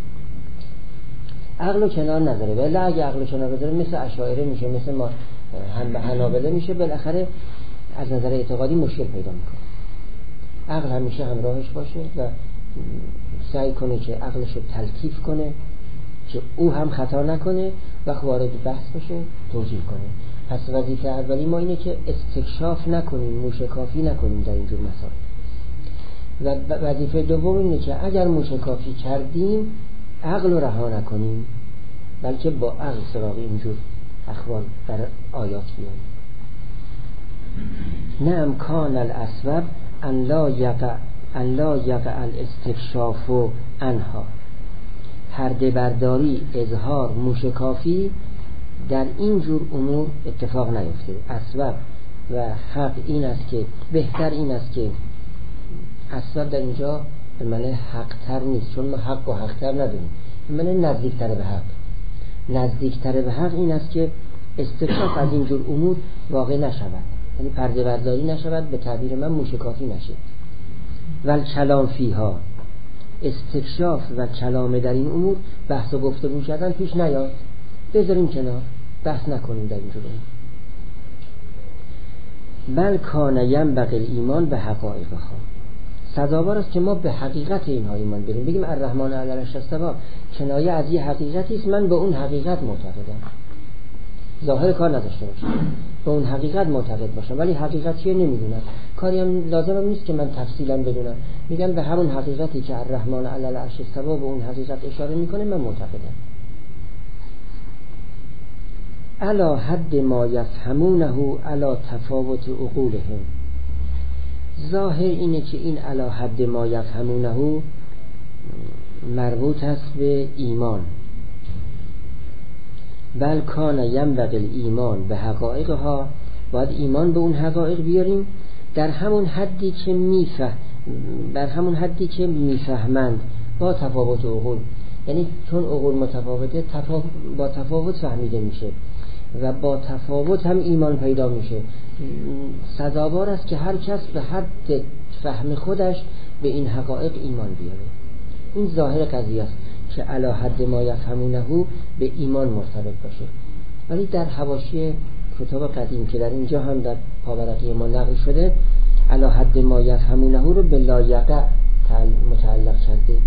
عقل رو کنار نذاره. ولی اگه عقل رو کنار بذاره مثل اشاعره میشه، مثل ما حنابله میشه، بالاخره از نظر اعتقادی مشکل پیدا میکنه. عقل همیشه همراهش باشه و سعی کنه که عقلش رو تلطیف کنه که او هم خطا نکنه و وارد بحث بشه، توجیه کنه. پس وظیفه اولی ما اینه که استکشاف نکنیم، موشکافی نکنیم در اینجور مسائل. و وظیفه دوم اینه که اگر موشکافی کردیم عقل رو رها نکنیم، بلکه با عقل سراغ اینجور اخبار در آیات بیاییم. نه امکان الاسباب ان لا یقع ان لا یقع الاستکشاف عنها. پرده برداری، اظهار، موشکافی در این جور امور اتفاق نیفته. اسباب و حق این است که بهتر این است که اسباب در اینجا به معنی حق تر نیست، چون ما حق و حق تر نداریم، به معنی نزدیک تر به حق. نزدیک تر به حق این است که استکشاف از این جور امور واقع نشود، یعنی پرده برداری نشود، به تعبیر من موشکافی نشه. ول کلام فیها، استکشاف و کلام در این امور، بحث و گفتگو کردن پیش نیاد، بذاریم کنار، بحث نکنیم در این جور امور. بل کان ینبغی الایمان به حقایقها. سزاوار است که ما به حقیقت اینها ایمان بیاریم، بگیم الرحمن علی العرش استوی کنایه از یه حقیقتی است، من به اون حقیقت معتقدم، ظاهر کار نداشته باشم، به اون حقیقت معتقد باشم، ولی حقیقت چیه نمیدونم، کاری هم لازم نیست که من تفصیلا بدونم، میگم به همون حقیقتی که الرحمن علی العرش استوی به اون حقیقت اشاره میکنه من معتقدم. علی حد ما یفهمونه علی تفاوت عقولهم، ظاهر اینه که این علی حد ما یفهمونه مربوط است به ایمان، بل کان ینبغی الایمان به حقایقها، باید ایمان به اون حقایق بیاریم در همون حدی که میفهم، در همون حدی که میفهمند با تفاوت عقول، یعنی چون عقول متفاوته تفا... با تفاوت فهمیده میشه و با تفاوت هم ایمان پیدا میشه. سزاوار است که هر کس به حد فهم خودش به این حقایق ایمان بیاره. این ظاهر قضیه است که علی حد ما یفهمونه به ایمان مرتبط باشه. ولی در حواشی کتاب قدیم که در اینجا هم در پاورقی ما نقل شده، علی حد ما یفهمونه رو به لا یقع متعلق کرده،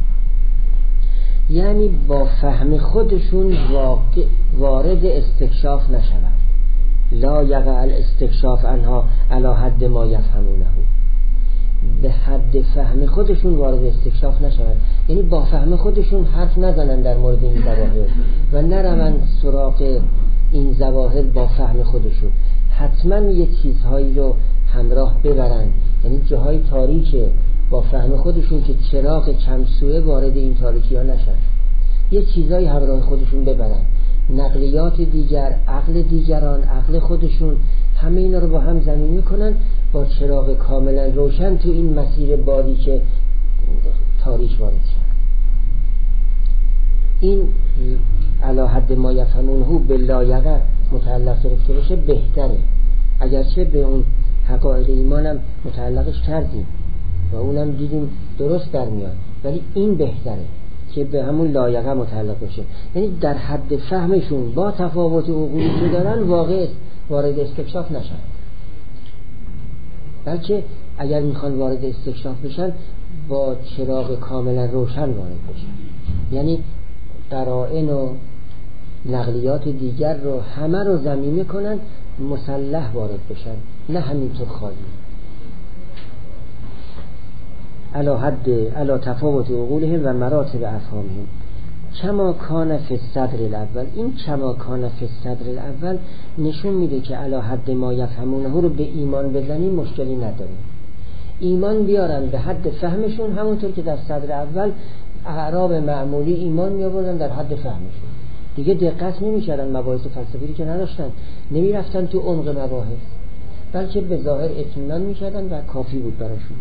یعنی با فهم خودشون واقع وارد استکشاف نشوند. لا یقع الاستکشاف عنها علی حد ما یفهمونه، به حد فهم خودشون وارد استکشاف نشوند، یعنی با فهم خودشون حرف نزنن در مورد این ظواهر و نروند سراغ این ظواهر با فهم خودشون، حتما یه چیزهایی رو همراه ببرن، یعنی جاهای تاریکه با فهم خودشون که چراغ کمسوه وارد این تاریکی ها نشن، یه چیزایی همراه خودشون ببرن، نقلیات دیگر، عقل دیگران، عقل خودشون، همه اینا رو با هم زمین میکنن، با چراغ کاملا روشن تو این مسیر باریک تاریک وارد شن. این علی حد ما یفهمونه به لا یقع متعلق گرفته باشه بهتره، اگرچه به اون حقایق ایمانم متعلقش کردیم و اونم دیدیم درست در میاد، ولی این بهتره که به همون لا یقع متعلق باشه، یعنی در حد فهمشون با تفاوت عقولی که دارن واقع وارد استکشاف نشن، بلکه اگر میخوان وارد استکشاف بشن با چراغ کاملا روشن وارد بشن، یعنی قرائن و نقلیات دیگر رو همه رو ضمیمه کنن، مسلح وارد بشن، نه همینطور خالی. علی حد علی تفاوت عقولهم و مراتب افهامهم کما کان فی الصدر الاول. این کما کان فی الصدر الاول نشون میده که علی حد ما یفهمونه رو به ایمان بزنیم مشکلی نداریم، ایمان بیارن به حد فهمشون، همونطور که در صدر اول اعراب معمولی ایمان میآوردن در حد فهمشون، دیگه دقت نمی‌کردن، مباحث فلسفی که نداشتن، نمیرفتن تو عمق مباحث، بلکه به ظاهر اطمینان می‌کردن و کافی بود براشون.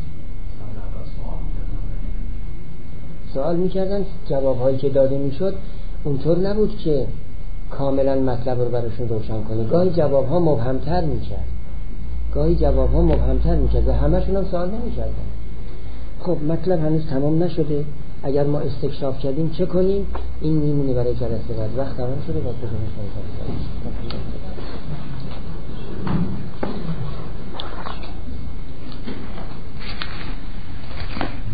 سوال می‌کردن، جواب‌هایی که داده می‌شد اونطور نبود که کاملا مطلب رو براشون روشن کنه، گاهی جواب‌ها مبهم‌تر می‌کرد، گاهی جواب‌ها مبهم‌تر می‌کرد و همه‌شون هم سوال نمی‌کردن. خب مطلب هنوز تمام نشده، اگر ما استکشاف کردیم چه کنیم؟ این میمونه برای جلسه بعد. وقت تمام شده، باید بزنیم.